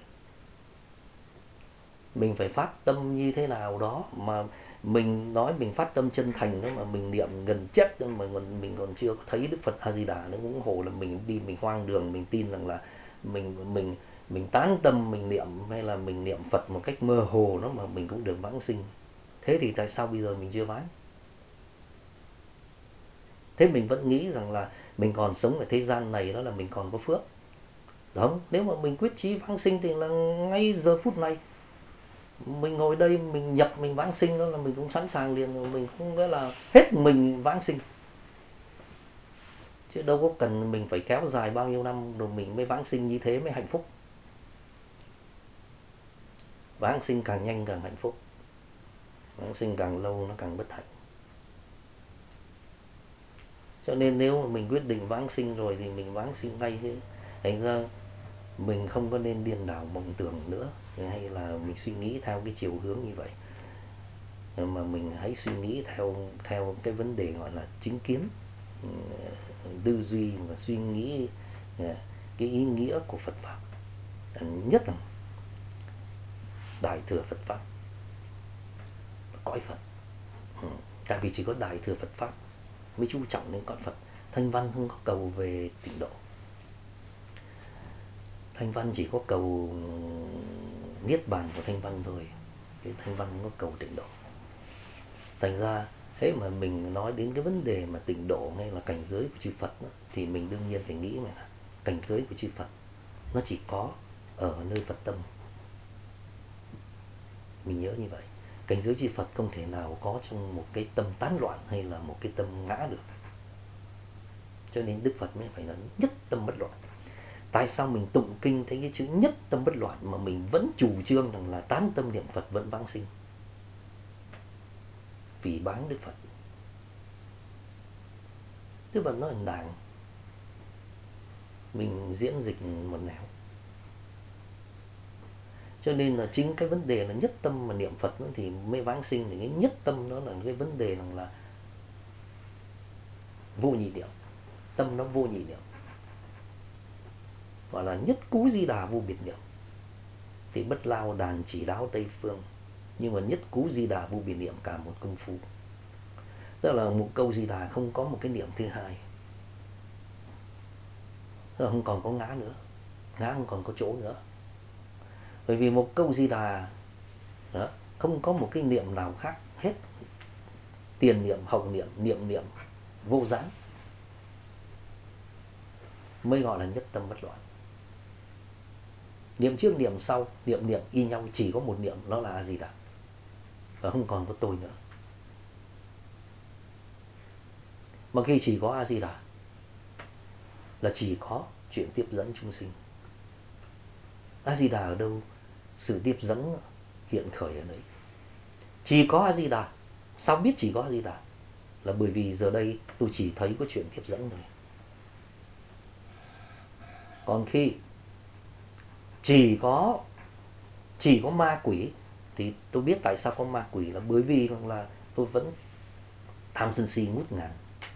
S1: Mình phải phát tâm như thế nào đó mà mình nói mình phát tâm chân thành đó, mà mình niệm gần chết mà mình còn chưa có thấy Đức Phật A Di Đà, nó cũng hồ là mình đi mình hoang đường, mình tin rằng là mình tán tâm mình niệm hay là mình niệm Phật một cách mơ hồ đó mà mình cũng được vãng sinh. Thế thì tại sao bây giờ mình chưa vãng? Thế mình vẫn nghĩ rằng là mình còn sống ở thế gian này đó là mình còn có phước. Đúng, nếu mà mình quyết chí vãng sinh thì là ngay giờ phút này mình ngồi đây mình nhập mình vãng sinh đó là mình cũng sẵn sàng liền rồi, mình cũng nghĩa là hết mình vãng sinh. Chứ đâu có cần mình phải kéo dài bao nhiêu năm rồi mình mới vãng sinh, như thế mới hạnh phúc. Vãng sinh càng nhanh càng hạnh phúc, vãng sinh càng lâu nó càng bất hạnh. Cho nên nếu mà mình quyết định vãng sinh rồi thì mình vãng sinh ngay chứ. Thành ra mình không có nên điên đảo mộng tưởng nữa, hay là mình suy nghĩ theo cái chiều hướng như vậy, mà mình hãy suy nghĩ theo cái vấn đề gọi là chính kiến, tư duy và suy nghĩ cái ý nghĩa của Phật pháp, nhất là đại thừa Phật pháp, cõi Phật. Tại vì chỉ có đại thừa Phật pháp mới chú trọng đến cõi Phật. Thanh văn không có cầu về tịnh độ, Thanh văn chỉ có cầu niết bàn của Thanh văn thôi, chứ Thanh văn không có cầu tịnh độ. Thành ra thế mà mình nói đến cái vấn đề mà tịnh độ hay là cảnh giới của chư Phật đó, thì mình đương nhiên phải nghĩ là cảnh giới của chư Phật nó chỉ có ở nơi Phật tâm. Mình nhớ như vậy. Cảnh giới chư Phật không thể nào có trong một cái tâm tán loạn hay là một cái tâm ngã được. Cho nên Đức Phật mới phải nói nhất tâm bất loạn. Tại sao mình tụng kinh thấy cái chữ nhất tâm bất loạn mà mình vẫn chủ trương rằng là tán tâm niệm Phật vẫn vãng sinh? Vì báng Đức Phật. Đức Phật nói đảng, mình diễn dịch một nẻo. Cho nên là chính cái vấn đề là nhất tâm mà niệm Phật nữa thì mới vãng sinh. Thì cái nhất tâm đó là cái vấn đề rằng là vô nhị niệm. Tâm nó vô nhị niệm, gọi là nhất cú di đà vô biệt niệm. Thì bất lao đàn chỉ đáo Tây Phương, nhưng mà nhất cú di đà vô biệt niệm cả một công phu. Tức là một câu di đà không có một cái niệm thứ hai, tức là không còn có ngã nữa, ngã không còn có chỗ nữa. Bởi vì một câu di đà đó, không có một cái niệm nào khác hết. Tiền niệm, hậu niệm, niệm niệm vô gián mới gọi là nhất tâm bất loạn. Niệm trước niệm sau, niệm niệm y nhau, chỉ có một niệm, nó là A Di Đà, và không còn có tôi nữa. Mà khi chỉ có A Di Đà là chỉ có chuyện tiếp dẫn chúng sinh. A Di Đà ở đâu, sự tiếp dẫn hiện khởi ở đấy. Chỉ có A Di Đà. Sao biết chỉ có A Di Đà? Là bởi vì giờ đây tôi chỉ thấy có chuyện tiếp dẫn thôi. Còn khi chỉ có ma quỷ thì tôi biết tại sao có ma quỷ, là bởi vì là tôi vẫn tham sân si ngút ngàn.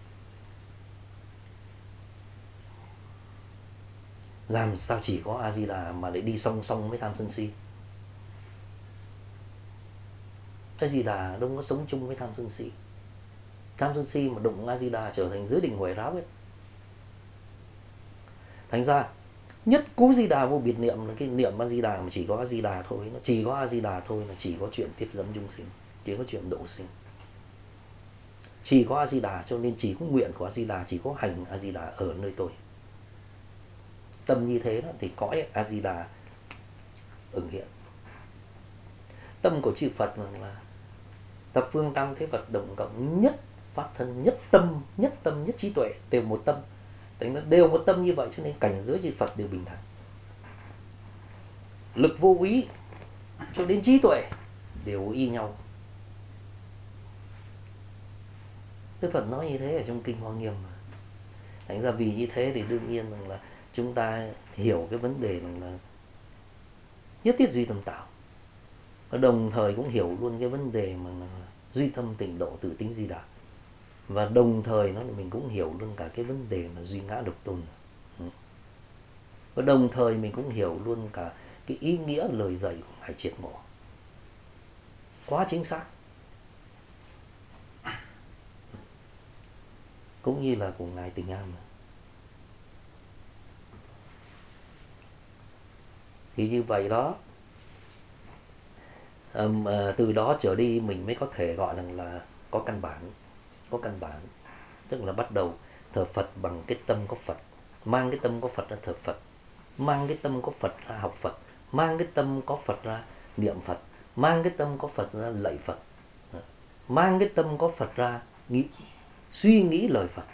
S1: Làm sao chỉ có A Di Đà mà lại đi song song với tham sân si? A Di Đà đâu có sống chung với tham sân si. Tham sân si mà đụng A Di Đà trở thành giới định huệ ráo ấy. Thành ra nhất cú Di Đà vô biệt niệm là cái niệm A Di Đà mà chỉ có A Di Đà thôi, nó chỉ có A Di Đà thôi, là chỉ có chuyện tiếp dẫn chúng sinh, chỉ có chuyện độ sinh. Chỉ có A Di Đà, cho nên chỉ có nguyện của A Di Đà, chỉ có hành A Di Đà ở nơi tôi. Tâm như thế đó thì cõi A Di Đà ứng hiện. Tâm của chư Phật là thập phương tam thế Phật đồng cộng nhất pháp thân, nhất tâm, nhất trí tuệ, đều một tâm. Đều một tâm như vậy cho nên cảnh giới chư Phật đều bình đẳng. Lực vô úy cho đến trí tuệ đều y nhau. Đức Phật nói như thế ở trong kinh Hoa Nghiêm mà. Thành ra vì như thế thì đương nhiên rằng là chúng ta hiểu cái vấn đề rằng là nhất thiết duy tâm tạo, và đồng thời cũng hiểu luôn cái vấn đề mà duy tâm tịnh độ tự tính Di Đà, và đồng thời nó mình cũng hiểu luôn cả cái vấn đề là duy ngã độc tôn, và đồng thời mình cũng hiểu luôn cả cái ý nghĩa lời dạy của ngài Triệt Ngộ quá chính xác, cũng như là của ngài Tình Am. Thì như vậy đó, từ đó trở đi mình mới có thể gọi là có căn bản, tức là bắt đầu thờ Phật bằng cái tâm có Phật, mang cái tâm có Phật ra thờ Phật, mang cái tâm có Phật ra học Phật, mang cái tâm có Phật ra niệm Phật, mang cái tâm có Phật ra lạy Phật, mang cái tâm có Phật ra suy nghĩ lời Phật.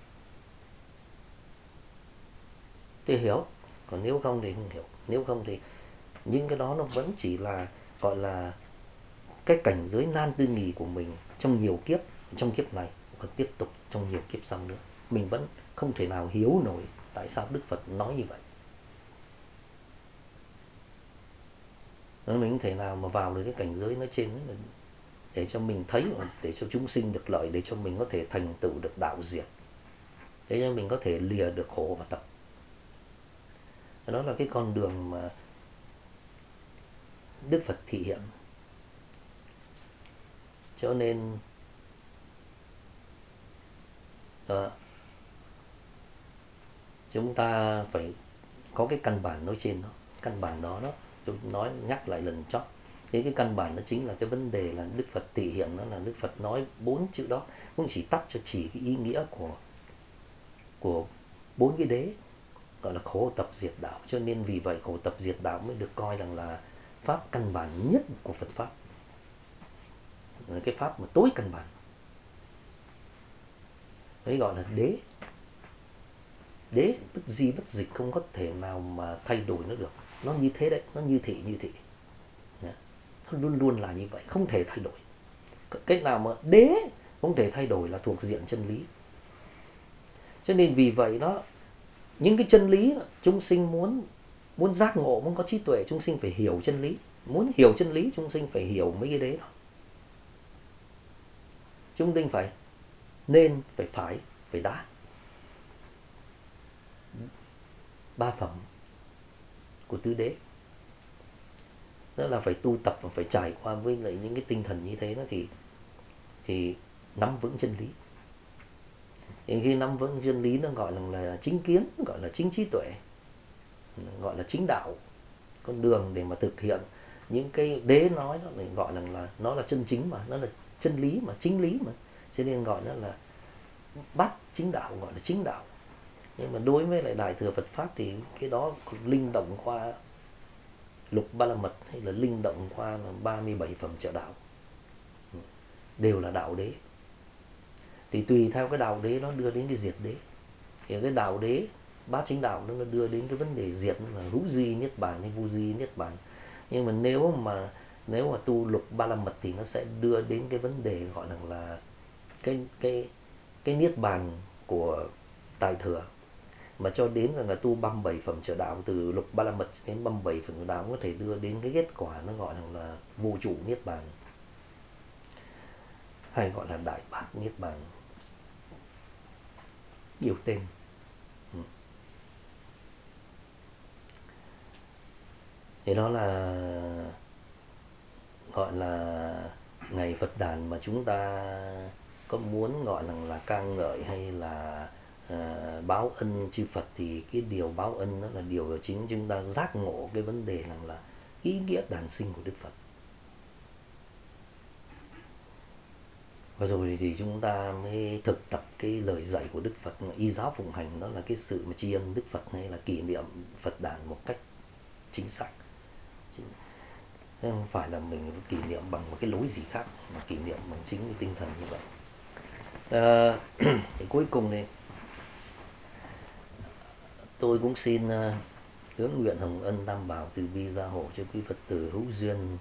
S1: Thì hiểu, còn nếu không thì không hiểu. Nếu không thì những cái đó nó vẫn chỉ là gọi là cái cảnh giới nan tư nghì của mình trong nhiều kiếp, trong kiếp này và tiếp tục trong nhiều kiếp sau nữa. Mình vẫn không thể nào hiểu nổi tại sao Đức Phật nói như vậy. Mình không thể nào mà vào được cái cảnh giới nói trên để cho mình thấy, để cho chúng sinh được lợi, để cho mình có thể thành tựu được đạo diệt, để cho mình có thể lìa được khổ và tập. Đó là cái con đường mà Đức Phật thị hiện. Cho nên chúng ta phải có cái căn bản nói trên đó. Căn bản đó tôi nói nhắc lại lần chót. Thế cái căn bản đó chính là cái vấn đề là Đức Phật thị hiện, đó là Đức Phật nói 4 chữ đó cũng chỉ tắt cho chỉ cái ý nghĩa của 4 cái đế, gọi là khổ tập diệt đạo. Cho nên vì vậy khổ tập diệt đạo mới được coi rằng là pháp căn bản nhất của Phật pháp, là cái pháp mà tối căn bản. Đấy gọi là đế. Đế bất di bất dịch, không có thể nào mà thay đổi nó được. Nó như thế đấy, nó như thị. Nó luôn luôn là như vậy, không thể thay đổi. Cái nào mà đế không thể thay đổi là thuộc diện chân lý. Cho nên vì vậy đó, những cái chân lý đó, chúng sinh muốn giác ngộ, muốn có trí tuệ, chúng sinh phải hiểu chân lý. Muốn hiểu chân lý, chúng sinh phải hiểu mấy cái đế đó. Chúng sinh phải nên, phải đã. 3 phẩm của tứ đế. Đó là phải tu tập và phải trải qua với lại những cái tinh thần như thế đó thì nắm vững chân lý. Thì khi nắm vững chân lý nó gọi là chính kiến, gọi là chính trí tuệ, gọi là chính đạo, con đường để mà thực hiện những cái đế nói đó, để gọi là nó là chân chính mà, nó là chân lý mà, chính lý mà, cho nên gọi nó là bát chính đạo, gọi là chính đạo. Nhưng mà đối với lại Đại thừa Phật pháp thì cái đó linh động qua lục ba la mật, hay là linh động qua là 37 phẩm trợ đạo, đều là đạo đế. Thì tùy theo cái đạo đế nó đưa đến cái diệt đế. Thì cái đạo đế bát chính đạo nó đưa đến cái vấn đề diệt, là hữu di niết bàn hay vô di niết bàn. Nhưng mà nếu mà tu lục ba la mật thì nó sẽ đưa đến cái vấn đề gọi là cái niết bàn của Đại thừa. Mà cho đến là tu 37 phẩm trợ đạo, từ lục ba la mật đến 37 phẩm trợ đạo có thể đưa đến cái kết quả nó gọi là vô trụ niết bàn, hay gọi là đại bát niết bàn, nhiều tên. Thì đó là gọi là ngày Phật đản mà chúng ta có muốn gọi là ca ngợi hay là báo ân chư Phật, thì cái điều báo ân đó là điều chính chúng ta giác ngộ cái vấn đề rằng là ý nghĩa đản sinh của Đức Phật. Và rồi thì chúng ta mới thực tập cái lời dạy của Đức Phật y giáo phụng hành, đó là cái sự mà tri ân Đức Phật hay là kỷ niệm Phật đản một cách chính xác. Chứ không phải là mình kỷ niệm bằng một cái lối gì khác, mà kỷ niệm bằng chính cái tinh thần như vậy. Thì cuối cùng thì tôi cũng xin hướng nguyện hồng ân tam bảo từ bi gia hộ cho quý Phật tử hữu duyên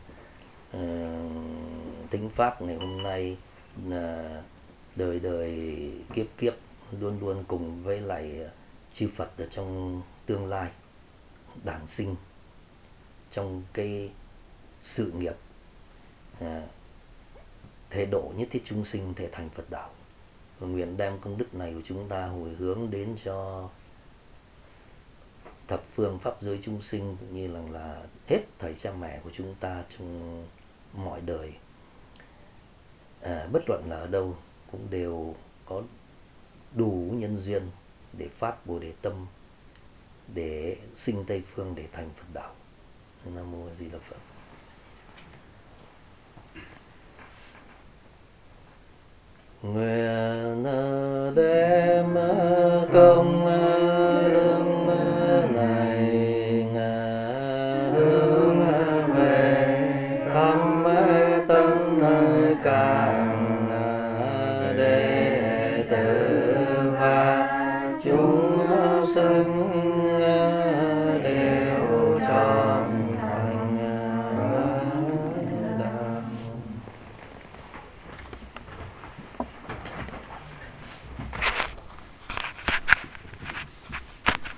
S1: thính pháp ngày hôm nay, đời đời kiếp kiếp luôn luôn cùng với lại chư Phật ở trong tương lai đản sinh trong cái sự nghiệp thể độ nhất thiết chúng sinh, thể thành Phật đạo. Và nguyện đem công đức này của chúng ta hồi hướng đến cho thập phương pháp giới chúng sinh, cũng như là hết thảy cha mẹ của chúng ta trong mọi đời, bất luận là ở đâu cũng đều có đủ nhân duyên để phát Bồ Đề tâm, để sinh Tây phương, để thành Phật đạo. Nam mô A Di Đà Phật. Nguyện đem công đức này hướng về khắp tất cả đệ tử và chúng sinh